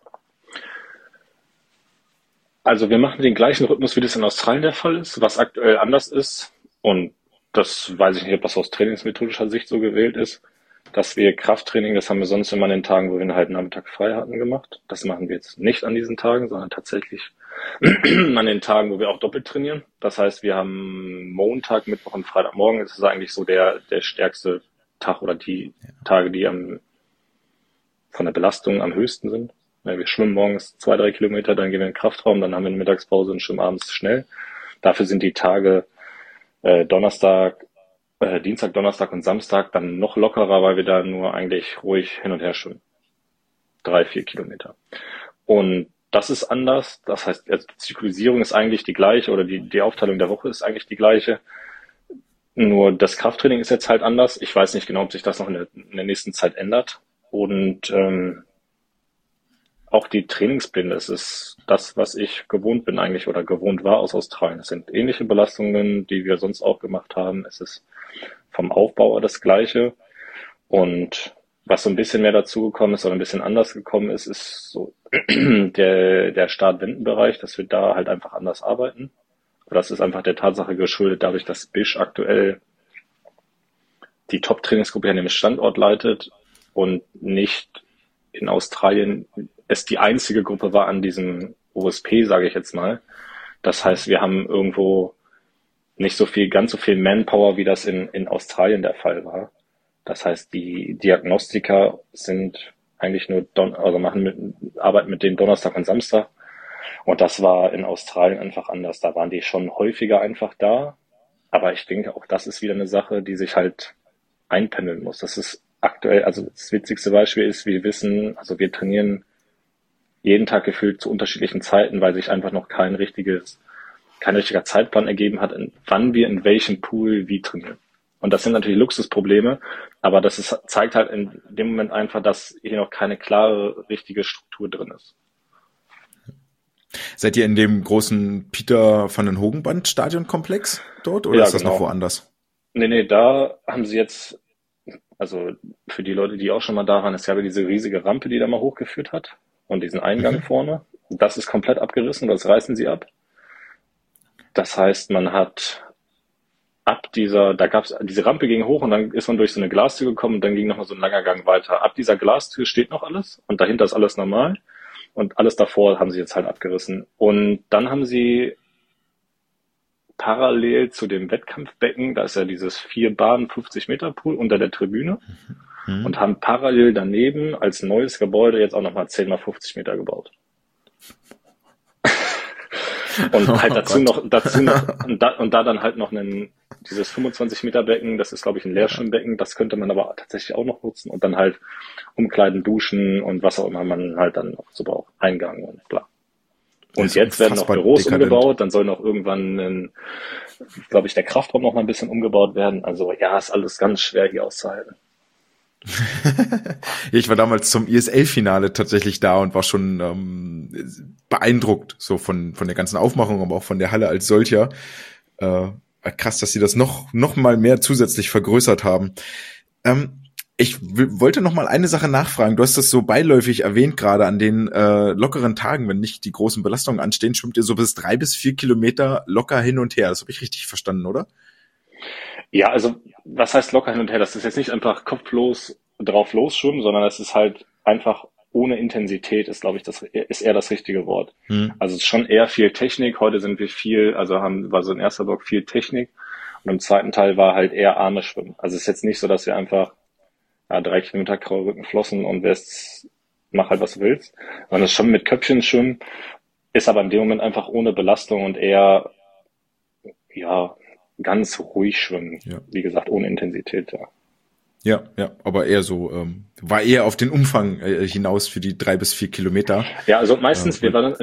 Also wir machen den gleichen Rhythmus, wie das in Australien der Fall ist, was aktuell anders ist. Und das weiß ich nicht, ob das aus trainingsmethodischer Sicht so gewählt ist, dass wir Krafttraining, das haben wir sonst immer an den Tagen, wo wir einen halben Nachmittag frei hatten, gemacht. Das machen wir jetzt nicht an diesen Tagen, sondern tatsächlich an den Tagen, wo wir auch doppelt trainieren. Das heißt, wir haben Montag, Mittwoch und Freitagmorgen. Das ist eigentlich so der stärkste Tag oder die Tage, die von der Belastung am höchsten sind. Ja, wir schwimmen morgens 2-3 Kilometer, dann gehen wir in den Kraftraum, dann haben wir eine Mittagspause und schwimmen abends schnell. Dafür sind die Tage Dienstag, Donnerstag und Samstag dann noch lockerer, weil wir da nur eigentlich ruhig hin und her schwimmen. 3-4 Kilometer. Und das ist anders. Das heißt, die Zyklisierung ist eigentlich die gleiche oder die Aufteilung der Woche ist eigentlich die gleiche. Nur das Krafttraining ist jetzt halt anders. Ich weiß nicht genau, ob sich das noch in der nächsten Zeit ändert. Und auch die Trainingspläne, das ist das, was ich gewohnt bin eigentlich oder gewohnt war aus Australien. Es sind ähnliche Belastungen, die wir sonst auch gemacht haben. Es ist vom Aufbau das Gleiche. Und was so ein bisschen mehr dazugekommen ist oder ein bisschen anders gekommen ist, ist so der Start-Wenden-Bereich, dass wir da halt einfach anders arbeiten. Aber das ist einfach der Tatsache geschuldet, dadurch, dass Bisch aktuell die Top-Trainingsgruppe an dem Standort leitet und nicht in Australien es die einzige Gruppe war an diesem OSP, sage ich jetzt mal. Das heißt, wir haben irgendwo nicht ganz so viel Manpower, wie das in Australien der Fall war. Das heißt, die Diagnostiker sind eigentlich nur arbeiten mit denen Donnerstag und Samstag. Und das war in Australien einfach anders. Da waren die schon häufiger einfach da. Aber ich denke, auch das ist wieder eine Sache, die sich halt einpendeln muss. Das ist aktuell, also das witzigste Beispiel ist, wir trainieren jeden Tag gefühlt zu unterschiedlichen Zeiten, weil sich einfach noch kein richtiger Zeitplan ergeben hat, wann wir in welchem Pool wie trainieren. Und das sind natürlich Luxusprobleme, aber zeigt halt in dem Moment einfach, dass hier noch keine klare, richtige Struktur drin ist. Seid ihr in dem großen Peter van den Hogenband Stadionkomplex dort oder ist das noch woanders? Nee, da haben sie jetzt, also für die Leute, die auch schon mal da waren, es gab ja diese riesige Rampe, die da mal hochgeführt hat und diesen Eingang vorne. Das ist komplett abgerissen, das reißen sie ab. Das heißt, man hat diese Rampe ging hoch und dann ist man durch so eine Glastür gekommen und dann ging nochmal so ein langer Gang weiter. Ab dieser Glastür steht noch alles und dahinter ist alles normal und alles davor haben sie jetzt halt abgerissen. Und dann haben sie parallel zu dem Wettkampfbecken, da ist ja dieses 4-Bahn 50-Meter-Pool unter der Tribüne und haben parallel daneben als neues Gebäude jetzt auch nochmal 10 mal 50 Meter gebaut. Und halt dazu noch und da dann halt noch dieses 25 Meter Becken, das ist glaube ich ein Leerschwimmbecken, das könnte man aber tatsächlich auch noch nutzen und dann halt Umkleiden, Duschen und was auch immer man halt dann noch so braucht, Eingang und bla. Und jetzt werden noch Büros umgebaut, dann soll noch irgendwann, glaube ich, der Kraftraum noch mal ein bisschen umgebaut werden. Also ja, ist alles ganz schwer hier auszuhalten. Ich war damals zum ISL-Finale tatsächlich da und war schon beeindruckt, so von der ganzen Aufmachung, aber auch von der Halle als solcher. Krass, dass sie das noch mal mehr zusätzlich vergrößert haben. Ich wollte noch mal eine Sache nachfragen. Du hast das so beiläufig erwähnt, gerade an den lockeren Tagen, wenn nicht die großen Belastungen anstehen, schwimmt ihr so bis 3 bis 4 Kilometer locker hin und her. Das habe ich richtig verstanden, oder? Ja, also was heißt locker hin und her? Das ist jetzt nicht einfach kopflos drauf losschwimmen, sondern es ist halt einfach ohne Intensität ist, glaube ich, ist eher das richtige Wort. Also es ist schon eher viel Technik. Heute sind wir war so ein erster Block viel Technik und im zweiten Teil war halt eher Arme schwimmen. Also es ist jetzt nicht so, dass wir einfach 3 Kilometer graue Rücken flossen und mach halt, was du willst. Sondern es ist schon mit Köpfchen schwimmen, ist aber in dem Moment einfach ohne Belastung und eher, ja, ganz ruhig schwimmen. Ja. Wie gesagt, ohne Intensität, ja. Ja, aber eher so, war eher auf den Umfang hinaus für die 3 bis 4 Kilometer. Ja, also meistens, wir waren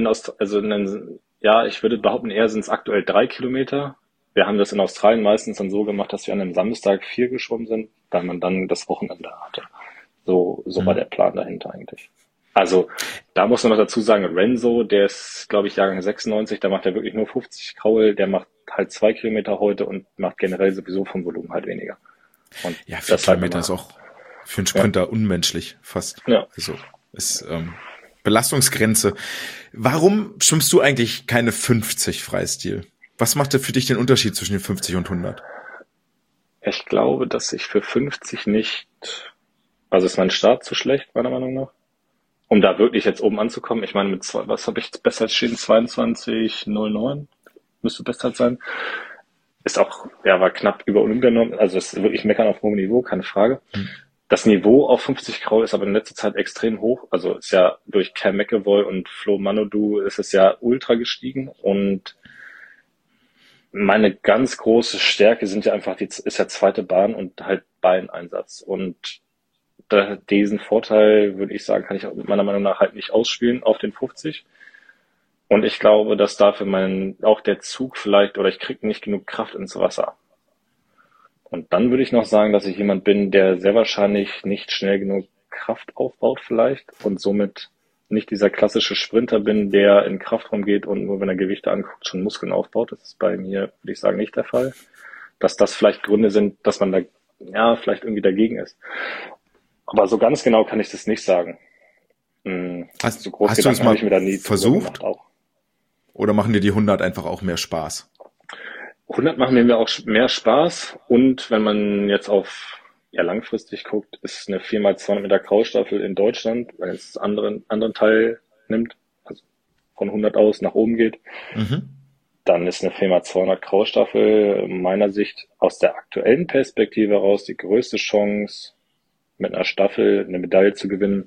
ja, ich würde behaupten, eher sind es aktuell 3 Kilometer. Wir haben das in Australien meistens dann so gemacht, dass wir an einem Samstag 4 geschwommen sind, weil man dann das Wochenende hatte. So war der Plan dahinter eigentlich. Also, da muss man noch dazu sagen, Renzo, der ist, glaube ich, Jahrgang 96, da macht er wirklich nur 50 Kraul, der macht halt 2 Kilometer heute und macht generell sowieso vom Volumen halt weniger. Und Ja, 4 Kilometer ist auch für einen Sprinter unmenschlich fast. Ja. Also ist Belastungsgrenze. Warum schwimmst du eigentlich keine 50 Freistil? Was macht denn für dich den Unterschied zwischen den 50 und 100? Ich glaube, dass ich für 50 nicht, also ist mein Start zu schlecht, meiner Meinung nach, um da wirklich jetzt oben anzukommen. Ich meine, was habe ich besser stehen? 22,09 müsste besser sein. Ist auch, ja, war knapp über Olympianorm, also ist wirklich meckern auf hohem Niveau, keine Frage. Das Niveau auf 50 Kraul ist aber in letzter Zeit extrem hoch. Also ist ja durch Cam McEvoy und Flo Manodou ist es ja ultra gestiegen und meine ganz große Stärke sind ja einfach ist ja zweite Bahn und halt Beineinsatz. Und diesen Vorteil, würde ich sagen, kann ich meiner Meinung nach halt nicht ausspielen auf den 50. Und ich glaube, dass dafür auch der Zug vielleicht, oder ich kriege nicht genug Kraft ins Wasser. Und dann würde ich noch sagen, dass ich jemand bin, der sehr wahrscheinlich nicht schnell genug Kraft aufbaut vielleicht und somit nicht dieser klassische Sprinter bin, der in Kraftraum geht und nur wenn er Gewichte anguckt, schon Muskeln aufbaut. Das ist bei mir, würde ich sagen, nicht der Fall. Dass das vielleicht Gründe sind, dass man da, ja, vielleicht irgendwie dagegen ist. Aber so ganz genau kann ich das nicht sagen. Hast So groß du das Gedanken mal habe ich mir da nie versucht? gemacht auch. Oder machen dir die 100 einfach auch mehr Spaß? 100 machen mir auch mehr Spaß und wenn man jetzt auf langfristig guckt, ist eine 4x200 Meter Kraulstaffel in Deutschland, wenn es anderen Teil nimmt, also von 100 aus nach oben geht, dann ist eine 4x200 Kraulstaffel meiner Sicht aus der aktuellen Perspektive heraus die größte Chance, mit einer Staffel eine Medaille zu gewinnen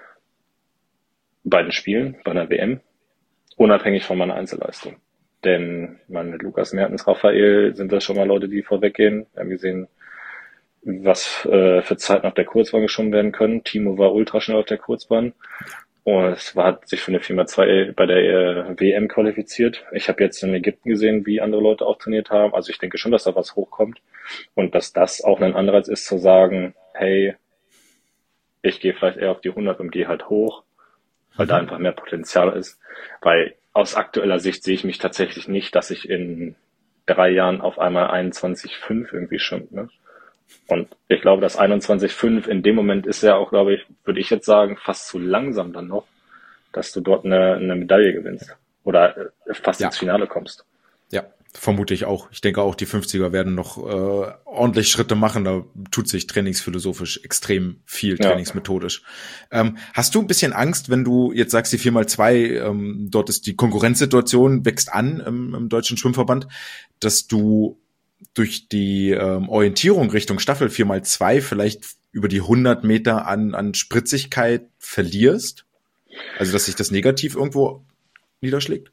bei den Spielen, bei einer WM, unabhängig von meiner Einzelleistung. Denn Lukas Mertens, Raphael sind das schon mal Leute, die vorweggehen. Wir haben gesehen, was für Zeiten auf der Kurzbahn geschwommen werden können. Timo war ultra schnell auf der Kurzbahn und hat sich für eine 4x2 bei der WM qualifiziert. Ich habe jetzt in Ägypten gesehen, wie andere Leute auch trainiert haben. Also ich denke schon, dass da was hochkommt und dass das auch ein Anreiz ist zu sagen, hey, ich gehe vielleicht eher auf die 100 und gehe halt hoch, weil da einfach mehr Potenzial ist. Weil aus aktueller Sicht sehe ich mich tatsächlich nicht, dass ich in 3 Jahren auf einmal 21,5 irgendwie schwimme. Ne? Und ich glaube, das 21,5 in dem Moment ist ja auch, glaube ich, würde ich jetzt sagen, fast zu langsam dann noch, dass du dort eine Medaille gewinnst oder fast ins Finale kommst. Ja, vermute ich auch. Ich denke auch, die 50er werden noch ordentlich Schritte machen. Da tut sich trainingsphilosophisch extrem viel, trainingsmethodisch. Hast du ein bisschen Angst, wenn du jetzt sagst, die 4x2, dort ist die Konkurrenzsituation, wächst an im Deutschen Schwimmverband, dass du durch die Orientierung Richtung Staffel 4x2 vielleicht über die 100 Meter an Spritzigkeit verlierst? Also, dass sich das negativ irgendwo niederschlägt?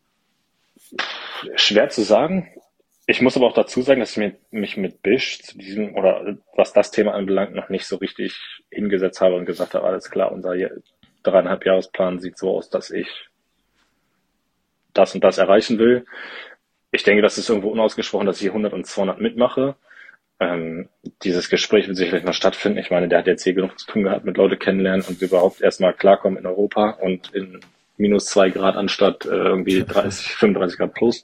Schwer zu sagen. Ich muss aber auch dazu sagen, dass ich mich mit Bisch zu diesem, oder was das Thema anbelangt, noch nicht so richtig hingesetzt habe und gesagt habe, alles klar, unser 3,5 Jahresplan sieht so aus, dass ich das und das erreichen will. Ich denke, das ist irgendwo unausgesprochen, dass ich 100 und 200 mitmache. Dieses Gespräch wird sicherlich noch stattfinden. Ich meine, der hat jetzt hier genug zu tun gehabt mit Leute kennenlernen und überhaupt erstmal klarkommen in Europa und in -2 Grad anstatt irgendwie 35 Grad plus.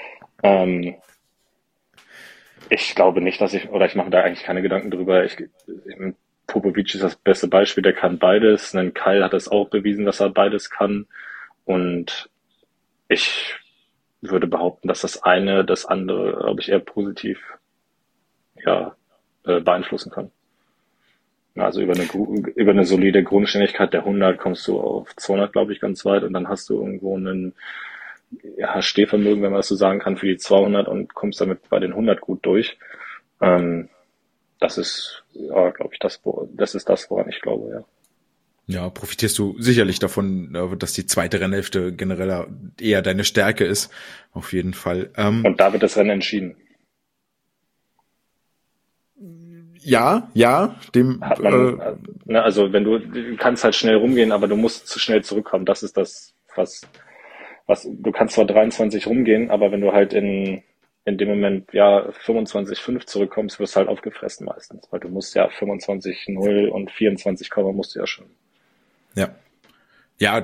Ich glaube nicht, ich mache da eigentlich keine Gedanken drüber. Popovic ist das beste Beispiel, der kann beides. Ein Kyle hat es auch bewiesen, dass er beides kann. Und ich würde behaupten, dass das eine das andere, glaube ich, eher positiv beeinflussen kann. Also über eine solide Grundständigkeit der 100 kommst du auf 200, glaube ich, ganz weit und dann hast du irgendwo ein Stehvermögen, wenn man das so sagen kann, für die 200 und kommst damit bei den 100 gut durch. Das ist, glaube ich, das ist das, woran ich glaube, ja. Ja, profitierst du sicherlich davon, dass die zweite Rennhälfte generell eher deine Stärke ist. Auf jeden Fall. Und da wird das Rennen entschieden. Hat man, also du kannst halt schnell rumgehen, aber du musst zu schnell zurückkommen. Das ist das, du kannst zwar 23 rumgehen, aber wenn du halt in dem Moment 25,5 zurückkommst, wirst du halt aufgefressen meistens, weil du musst ja 25,0 und 24, musst du ja schon. Ja. Ja,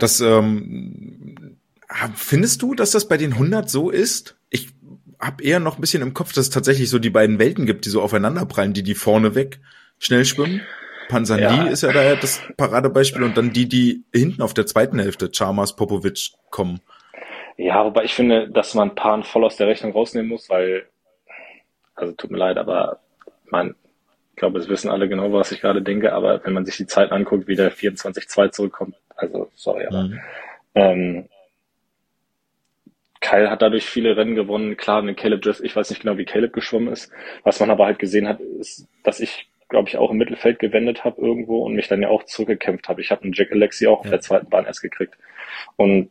findest du, dass das bei den 100 so ist? Ich habe eher noch ein bisschen im Kopf, dass es tatsächlich so die beiden Welten gibt, die so aufeinanderprallen, die vorne weg schnell schwimmen. Panzani ist ja da das Paradebeispiel und dann die hinten auf der zweiten Hälfte, Chalmers, Popovic, kommen. Ja, wobei ich finde, dass man Pan voll aus der Rechnung rausnehmen muss, weil, also tut mir leid, aber ich glaube, es wissen alle genau, was ich gerade denke, aber wenn man sich die Zeit anguckt, wie der 24,2 zurückkommt, also sorry, aber Kyle hat dadurch viele Rennen gewonnen. Klar, mit Caleb Dress, ich weiß nicht genau, wie Caleb geschwommen ist. Was man aber halt gesehen hat, ist, dass ich, glaube ich, auch im Mittelfeld gewendet habe irgendwo und mich dann ja auch zurückgekämpft habe. Ich habe einen Jack Alexi auch auf der zweiten Bahn erst gekriegt. Und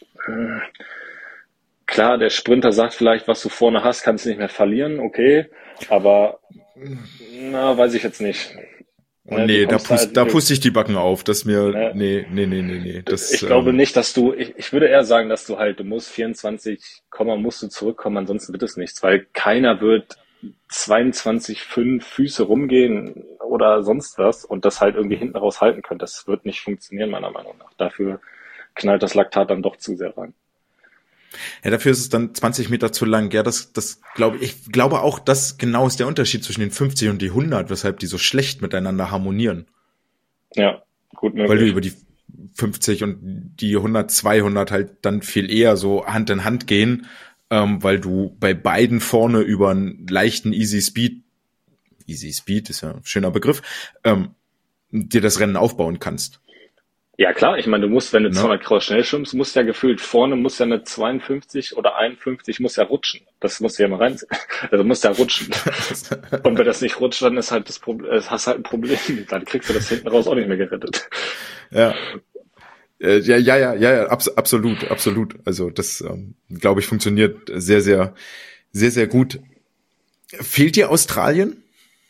klar, der Sprinter sagt vielleicht, was du vorne hast, kannst du nicht mehr verlieren, okay, aber weiß ich jetzt nicht. Oh nee, da puste ich die Backen auf, dass mir, nee. Ich glaube nicht, dass ich würde eher sagen, dass du musst 24, musst du zurückkommen, ansonsten wird es nichts, weil keiner wird 22,5 Füße rumgehen oder sonst was und das halt irgendwie hinten raus halten können. Das wird nicht funktionieren, meiner Meinung nach. Dafür knallt das Laktat dann doch zu sehr rein. Ja, dafür ist es dann 20 Meter zu lang. Ja, das glaube ich. Ich glaube auch, das genau ist der Unterschied zwischen den 50 und die 100, weshalb die so schlecht miteinander harmonieren. Ja, gut möglich. Weil du über die 50 und die 100, 200 halt dann viel eher so Hand in Hand gehen, weil du bei beiden vorne über einen leichten Easy Speed ist ja ein schöner Begriff, dir das Rennen aufbauen kannst. Ja klar, ich meine, du musst, wenn du 200 Kraus schnell schwimmst, musst ja gefühlt vorne, muss ja eine 52 oder 51, muss ja rutschen. Das musst du ja mal rein, also musst ja rutschen. Und wenn das nicht rutscht, dann ist halt das Problem, hast halt ein Problem. Dann kriegst du das hinten raus auch nicht mehr gerettet. Ja. Absolut. Also das, glaube ich, funktioniert sehr, sehr, sehr, sehr gut. Fehlt dir Australien?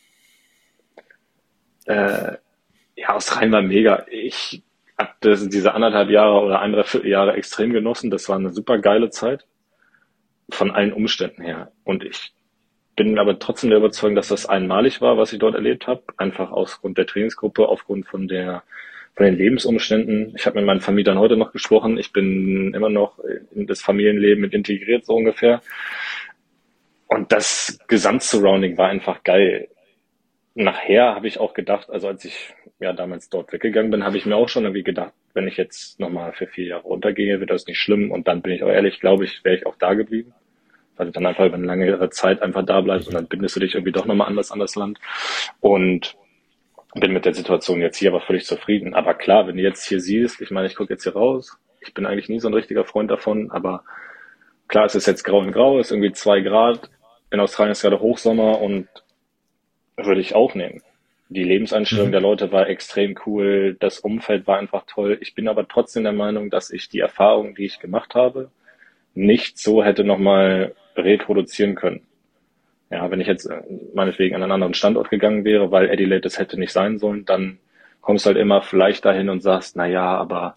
Australien war mega. Ich habe diese 1,5 Jahre oder 1,25 Jahre extrem genossen. Das war eine super geile Zeit. Von allen Umständen her. Und ich bin aber trotzdem der Überzeugung, dass das einmalig war, was ich dort erlebt habe. Einfach aufgrund der Trainingsgruppe, aufgrund von den Lebensumständen. Ich habe mit meinen Vermietern heute noch gesprochen. Ich bin immer noch in das Familienleben mit integriert, so ungefähr. Und das Gesamtsurrounding war einfach geil. Nachher habe ich auch gedacht, also als ich damals dort weggegangen bin, habe ich mir auch schon irgendwie gedacht, wenn ich jetzt nochmal für 4 Jahre runtergehe, wird das nicht schlimm. Und dann bin ich auch ehrlich, glaube ich, wäre ich auch da geblieben. Weil du dann einfach über eine lange Zeit einfach da bleibst und dann bindest du dich irgendwie doch nochmal anders an das Land. Und bin mit der Situation jetzt hier aber völlig zufrieden. Aber klar, wenn du jetzt hier siehst, ich meine, ich gucke jetzt hier raus, ich bin eigentlich nie so ein richtiger Freund davon, aber klar, es ist jetzt grau in grau, es ist irgendwie 2 Grad. In Australien ist gerade Hochsommer und würde ich auch nehmen. Die Lebenseinstellung der Leute war extrem cool, das Umfeld war einfach toll. Ich bin aber trotzdem der Meinung, dass ich die Erfahrung, die ich gemacht habe, nicht so hätte nochmal reproduzieren können. Ja, wenn ich jetzt meinetwegen an einen anderen Standort gegangen wäre, weil Adelaide das hätte nicht sein sollen, dann kommst du halt immer vielleicht dahin und sagst, aber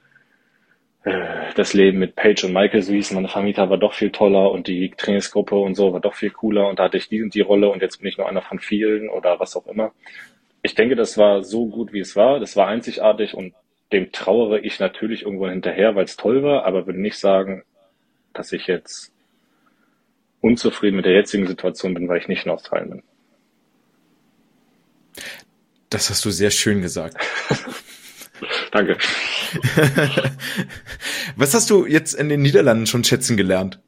das Leben mit Paige und Michael, so hießen meine Vermieter, war doch viel toller und die Trainingsgruppe und so war doch viel cooler und da hatte ich die und die Rolle und jetzt bin ich nur einer von vielen oder was auch immer. Ich denke, das war so gut, wie es war. Das war einzigartig und dem trauere ich natürlich irgendwo hinterher, weil es toll war, aber würde nicht sagen, dass ich jetzt unzufrieden mit der jetzigen Situation bin, weil ich nicht in Australien bin. Das hast du sehr schön gesagt. Danke. Was hast du jetzt in den Niederlanden schon schätzen gelernt?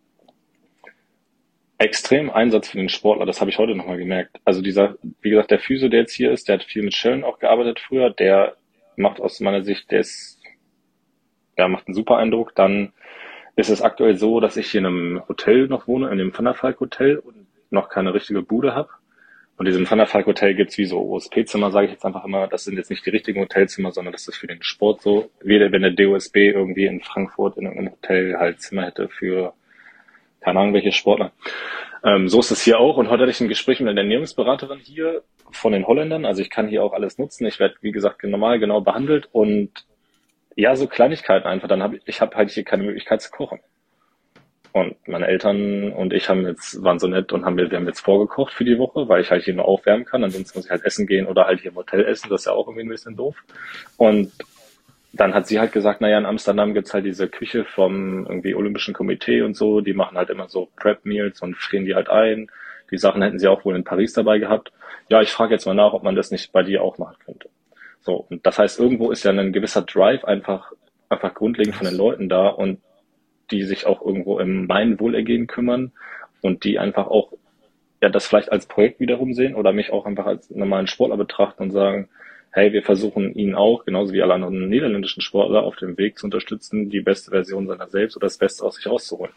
Extrem Einsatz für den Sportler, das habe ich heute nochmal gemerkt. Also wie gesagt, der Physio, der jetzt hier ist, der hat viel mit Sharon auch gearbeitet früher, der macht aus meiner Sicht, macht einen super Eindruck. Dann ist es aktuell so, dass ich hier in einem Hotel noch wohne, in dem Van der Valk Hotel und noch keine richtige Bude habe. Und in diesem Van der Valk Hotel gibt's wie so OSP-Zimmer, sage ich jetzt einfach immer. Das sind jetzt nicht die richtigen Hotelzimmer, sondern das ist für den Sport so. Wie wenn der DOSB irgendwie in Frankfurt in irgendeinem Hotel halt Zimmer hätte für keine Ahnung welche Sportler. So ist es hier auch. Und heute hatte ich ein Gespräch mit einer Ernährungsberaterin hier, von den Holländern. Also ich kann hier auch alles nutzen. Ich werde, wie gesagt, normal genau behandelt und ja, so Kleinigkeiten einfach. Ich habe halt hier keine Möglichkeit zu kochen. Und meine Eltern und ich waren so nett und wir haben jetzt vorgekocht für die Woche, weil ich halt hier nur aufwärmen kann. Ansonsten muss ich halt essen gehen oder halt hier im Hotel essen. Das ist ja auch irgendwie ein bisschen doof. Und dann hat sie halt gesagt, naja, in Amsterdam gibt's halt diese Küche vom irgendwie Olympischen Komitee und so. Die machen halt immer so Prep-Meals und frieren die halt ein. Die Sachen hätten sie auch wohl in Paris dabei gehabt. Ja, ich frage jetzt mal nach, ob man das nicht bei dir auch machen könnte. So, und das heißt, irgendwo ist ja ein gewisser Drive einfach grundlegend von den Leuten da und die sich auch irgendwo im mein Wohlergehen kümmern und die einfach auch ja das vielleicht als Projekt wiederum sehen oder mich auch einfach als normalen Sportler betrachten und sagen, hey, wir versuchen ihn auch, genauso wie alle anderen niederländischen Sportler, auf dem Weg zu unterstützen, die beste Version seiner selbst oder das Beste aus sich rauszuholen.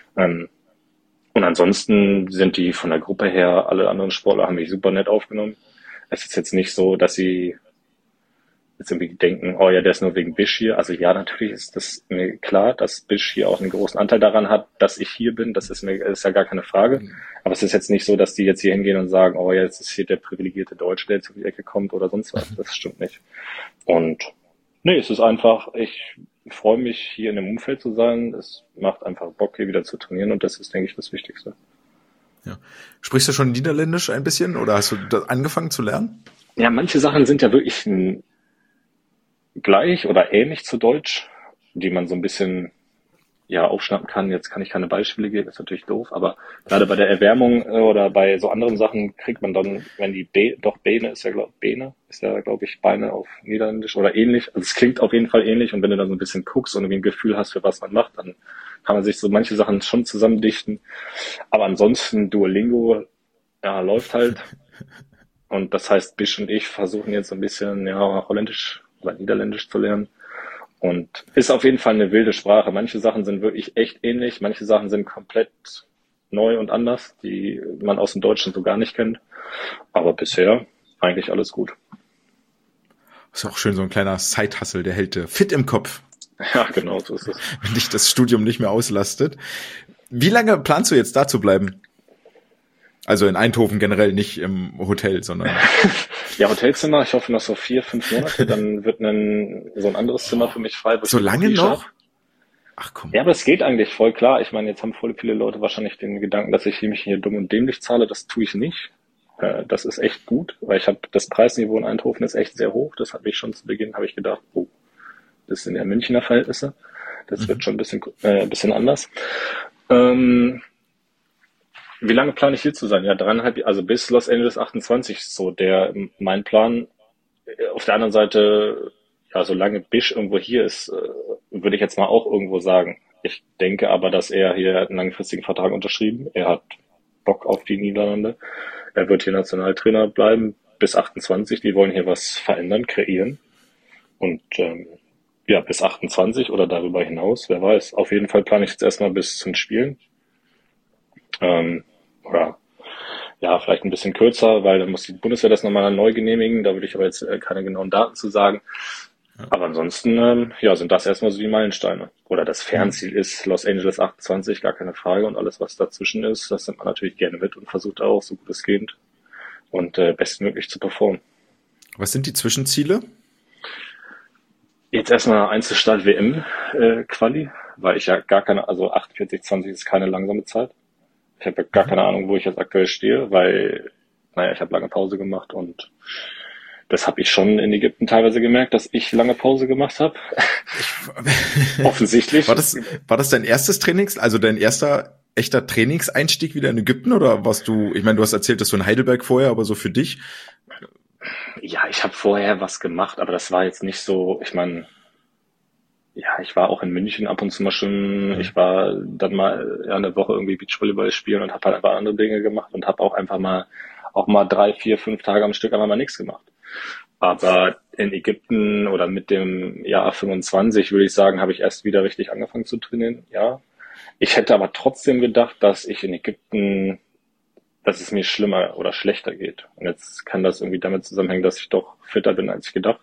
Und ansonsten sind die von der Gruppe her, alle anderen Sportler haben mich super nett aufgenommen. Es ist jetzt nicht so, dass sie jetzt irgendwie denken, oh ja, der ist nur wegen Bisch hier. Also ja, natürlich ist das mir klar, dass Bisch hier auch einen großen Anteil daran hat, dass ich hier bin. Das ist ja gar keine Frage. Aber es ist jetzt nicht so, dass die jetzt hier hingehen und sagen, oh ja, jetzt ist hier der privilegierte Deutsche, der jetzt um die Ecke kommt oder sonst was. Das stimmt nicht. Und nee, es ist einfach, ich freue mich, hier in dem Umfeld zu sein. Es macht einfach Bock, hier wieder zu trainieren und das ist, denke ich, das Wichtigste. Ja. Sprichst du schon Niederländisch ein bisschen oder hast du das angefangen zu lernen? Ja, manche Sachen sind ja wirklich gleich oder ähnlich zu Deutsch, die man so ein bisschen ja aufschnappen kann. Jetzt kann ich keine Beispiele geben, ist natürlich doof, aber gerade bei der Erwärmung oder bei so anderen Sachen kriegt man dann, wenn die Bene ist ja glaube ich Beine auf Niederländisch oder ähnlich. Also es klingt auf jeden Fall ähnlich und wenn du dann so ein bisschen guckst und irgendwie ein Gefühl hast, für was man macht, dann kann man sich so manche Sachen schon zusammendichten. Aber ansonsten Duolingo, ja, läuft halt. Und das heißt, Bisch und ich versuchen jetzt so ein bisschen ja Holländisch oder Niederländisch zu lernen. Und ist auf jeden Fall eine wilde Sprache. Manche Sachen sind wirklich echt ähnlich, manche Sachen sind komplett neu und anders, die man aus dem Deutschen so gar nicht kennt. Aber bisher eigentlich alles gut. Ist auch schön, so ein kleiner Side-Hustle, der hält fit im Kopf. Ja, genau, so ist es. Wenn dich das Studium nicht mehr auslastet. Wie lange planst du jetzt da zu bleiben? Also in Eindhoven generell, nicht im Hotel, sondern... Ja, Hotelzimmer, ich hoffe noch so 4-5 Monate, dann wird so ein anderes Zimmer für mich frei. So lange noch? Ach komm. Ja, aber es geht eigentlich voll klar. Ich meine, jetzt haben voll viele Leute wahrscheinlich den Gedanken, dass ich mich hier dumm und dämlich zahle. Das tue ich nicht. Das ist echt gut, weil das Preisniveau in Eindhoven ist echt sehr hoch. Das habe ich schon zu Beginn, habe ich gedacht, oh, das sind ja Münchner Verhältnisse. Das wird schon ein bisschen anders. Wie lange plane ich hier zu sein? Ja, 3,5, also bis Los Angeles 28 ist so mein Plan. Auf der anderen Seite, ja, solange Bisch irgendwo hier ist, würde ich jetzt mal auch irgendwo sagen. Ich denke aber, dass er hier einen langfristigen Vertrag unterschrieben. Er hat Bock auf die Niederlande. Er wird hier Nationaltrainer bleiben bis 28. Die wollen hier was verändern, kreieren. Und ja, bis 28 oder darüber hinaus, wer weiß. Auf jeden Fall plane ich jetzt erstmal bis zum Spielen. Oder ja, vielleicht ein bisschen kürzer, weil dann muss die Bundeswehr das nochmal neu genehmigen. Da würde ich aber jetzt keine genauen Daten zu sagen. Ja. Aber ansonsten, ja, sind das erstmal so die Meilensteine. Oder das Fernziel ist Los Angeles 28, gar keine Frage. Und alles, was dazwischen ist, das nimmt man natürlich gerne mit und versucht auch, so gut es geht und bestmöglich zu performen. Was sind die Zwischenziele? Jetzt erstmal Einzelstart WM Quali, weil ich ja also 48,20 ist keine langsame Zeit. Ich habe gar keine Ahnung, wo ich jetzt aktuell stehe, weil, naja, ich habe lange Pause gemacht und das habe ich schon in Ägypten teilweise gemerkt, dass ich lange Pause gemacht habe. Offensichtlich. War das dein erstes also dein erster echter Trainingseinstieg wieder in Ägypten oder warst du, ich meine, du hast erzählt, dass du in Heidelberg vorher, aber so für dich? Ja, ich habe vorher was gemacht, aber das war jetzt nicht so, ich meine, ja, ich war auch in München ab und zu mal schwimmen. Ich war dann mal eine Woche irgendwie Beachvolleyball spielen und habe halt einfach andere Dinge gemacht und habe auch einfach mal 3, 4, 5 Tage am Stück einfach mal nichts gemacht. Aber in Ägypten oder mit dem Jahr 25, würde ich sagen, habe ich erst wieder richtig angefangen zu trainieren. Ja, ich hätte aber trotzdem gedacht, dass ich in Ägypten, dass es mir schlimmer oder schlechter geht. Und jetzt kann das irgendwie damit zusammenhängen, dass ich doch fitter bin, als ich gedacht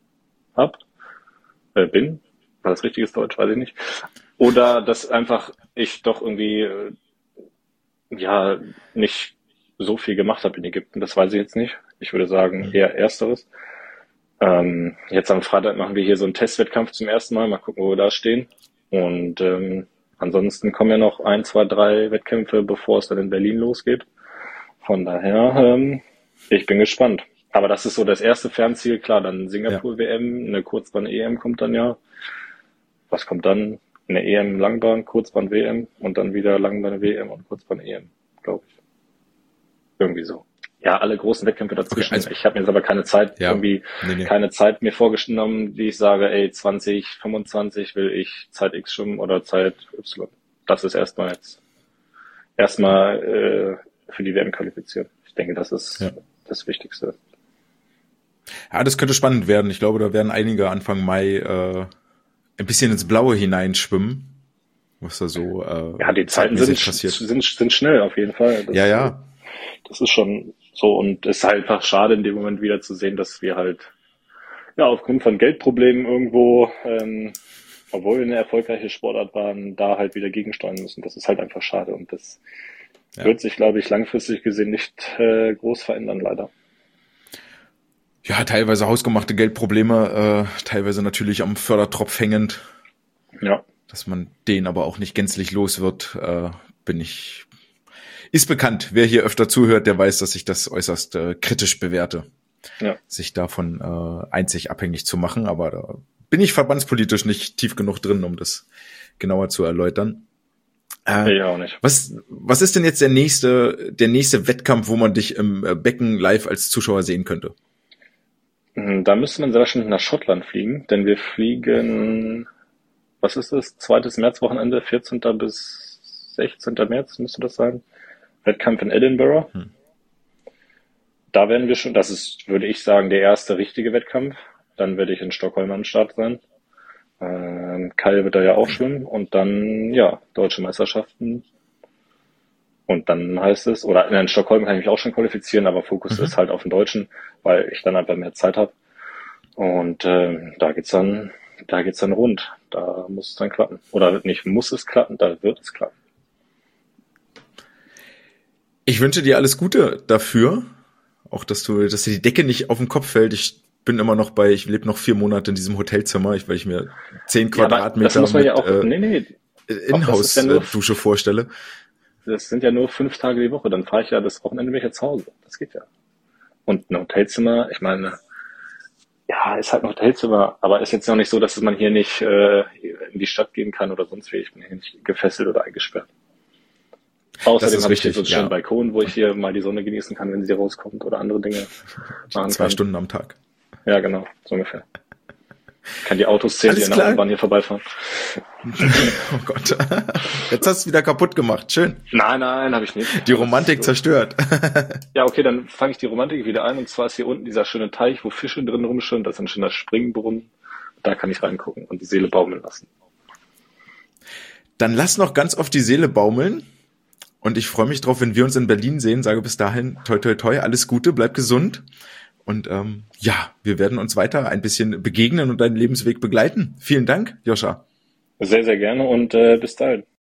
bin. War das richtiges Deutsch? Weiß ich nicht. Oder dass einfach ich doch irgendwie ja nicht so viel gemacht habe in Ägypten. Das weiß ich jetzt nicht. Ich würde sagen, eher Ersteres. Jetzt am Freitag machen wir hier so einen Testwettkampf zum ersten Mal. Mal gucken, wo wir da stehen. Und ansonsten kommen ja noch 1, 2, 3 Wettkämpfe, bevor es dann in Berlin losgeht. Von daher, ich bin gespannt. Aber das ist so das erste Fernziel. Klar, dann Singapur-WM, eine Kurzbahn-EM kommt dann ja. Was kommt dann? Eine EM Langbahn, Kurzbahn-WM und dann wieder Langbahn-WM und Kurzbahn-EM, glaube ich. Irgendwie so. Ja, alle großen Wettkämpfe dazwischen. Okay, also, ich habe mir jetzt aber keine Zeit, keine Zeit mir vorgenommen, die ich sage, 2025 will ich Zeit X schwimmen oder Zeit Y. Das ist erstmal für die WM qualifizieren. Ich denke, das ist das Wichtigste. Ja, das könnte spannend werden. Ich glaube, da werden einige Anfang Mai ein bisschen ins Blaue hineinschwimmen. Was da so die Zeiten sind schnell auf jeden Fall. Das ist schon so, und es ist halt einfach schade in dem Moment wieder zu sehen, dass wir halt aufgrund von Geldproblemen irgendwo, obwohl wir eine erfolgreiche Sportart waren, da halt wieder gegensteuern müssen. Das ist halt einfach schade, und das wird sich, glaube ich, langfristig gesehen nicht groß verändern, leider. Ja, teilweise hausgemachte Geldprobleme, teilweise natürlich am Fördertropf hängend. Ja. Dass man den aber auch nicht gänzlich los wird, ist bekannt. Wer hier öfter zuhört, der weiß, dass ich das äußerst kritisch bewerte, sich davon einzig abhängig zu machen. Aber da bin ich verbandspolitisch nicht tief genug drin, um das genauer zu erläutern. Ich auch nicht. Was ist denn jetzt der nächste Wettkampf, wo man dich im Becken live als Zuschauer sehen könnte? Da müsste man sehr wahrscheinlich nach Schottland fliegen, denn wir fliegen, was ist das? 2. Märzwochenende, 14. bis 16. März müsste das sein. Wettkampf in Edinburgh. Da werden wir schon, das ist, würde ich sagen, der erste richtige Wettkampf. Dann werde ich in Stockholm am Start sein. Kai wird da ja auch schwimmen, und dann, deutsche Meisterschaften. Und dann heißt es, oder in Stockholm kann ich mich auch schon qualifizieren, aber Fokus ist halt auf den Deutschen, weil ich dann einfach mehr Zeit habe. Und da geht's dann rund. Da muss es dann klappen. Oder nicht muss es klappen, da wird es klappen. Ich wünsche dir alles Gute dafür. Auch, dass dir die Decke nicht auf den Kopf fällt. Ich lebe noch 4 Monate in diesem Hotelzimmer, weil ich mir 10 Quadratmeter mit Inhouse-Dusche vorstelle. Das sind ja nur 5 Tage die Woche, dann fahre ich das Wochenende bin ich zu Hause. Das geht ja. Und ein Hotelzimmer, ich meine, ist halt ein Hotelzimmer, aber ist jetzt noch nicht so, dass man hier nicht in die Stadt gehen kann oder sonst wie. Ich bin hier nicht gefesselt oder eingesperrt. Außerdem habe ich hier so einen schönen Balkon, wo ich hier mal die Sonne genießen kann, wenn sie rauskommt, oder andere Dinge machen 2 Stunden am Tag. Ja, genau, so ungefähr. Kann die Autos zählen, die an der Autobahn hier vorbeifahren. Oh Gott. Jetzt hast du es wieder kaputt gemacht. Schön. Nein, habe ich nicht. Die Romantik zerstört. Ja, okay, dann fange ich die Romantik wieder ein. Und zwar ist hier unten dieser schöne Teich, wo Fische drin rumschwimmen. Das ist ein schöner Springbrunnen. Da kann ich reingucken und die Seele baumeln lassen. Dann lass noch ganz oft die Seele baumeln. Und ich freue mich drauf, wenn wir uns in Berlin sehen. Sage bis dahin, toi, toi, toi, alles Gute, bleib gesund. Und wir werden uns weiter ein bisschen begegnen und deinen Lebensweg begleiten. Vielen Dank, Joscha. Sehr, sehr gerne, und bis dahin.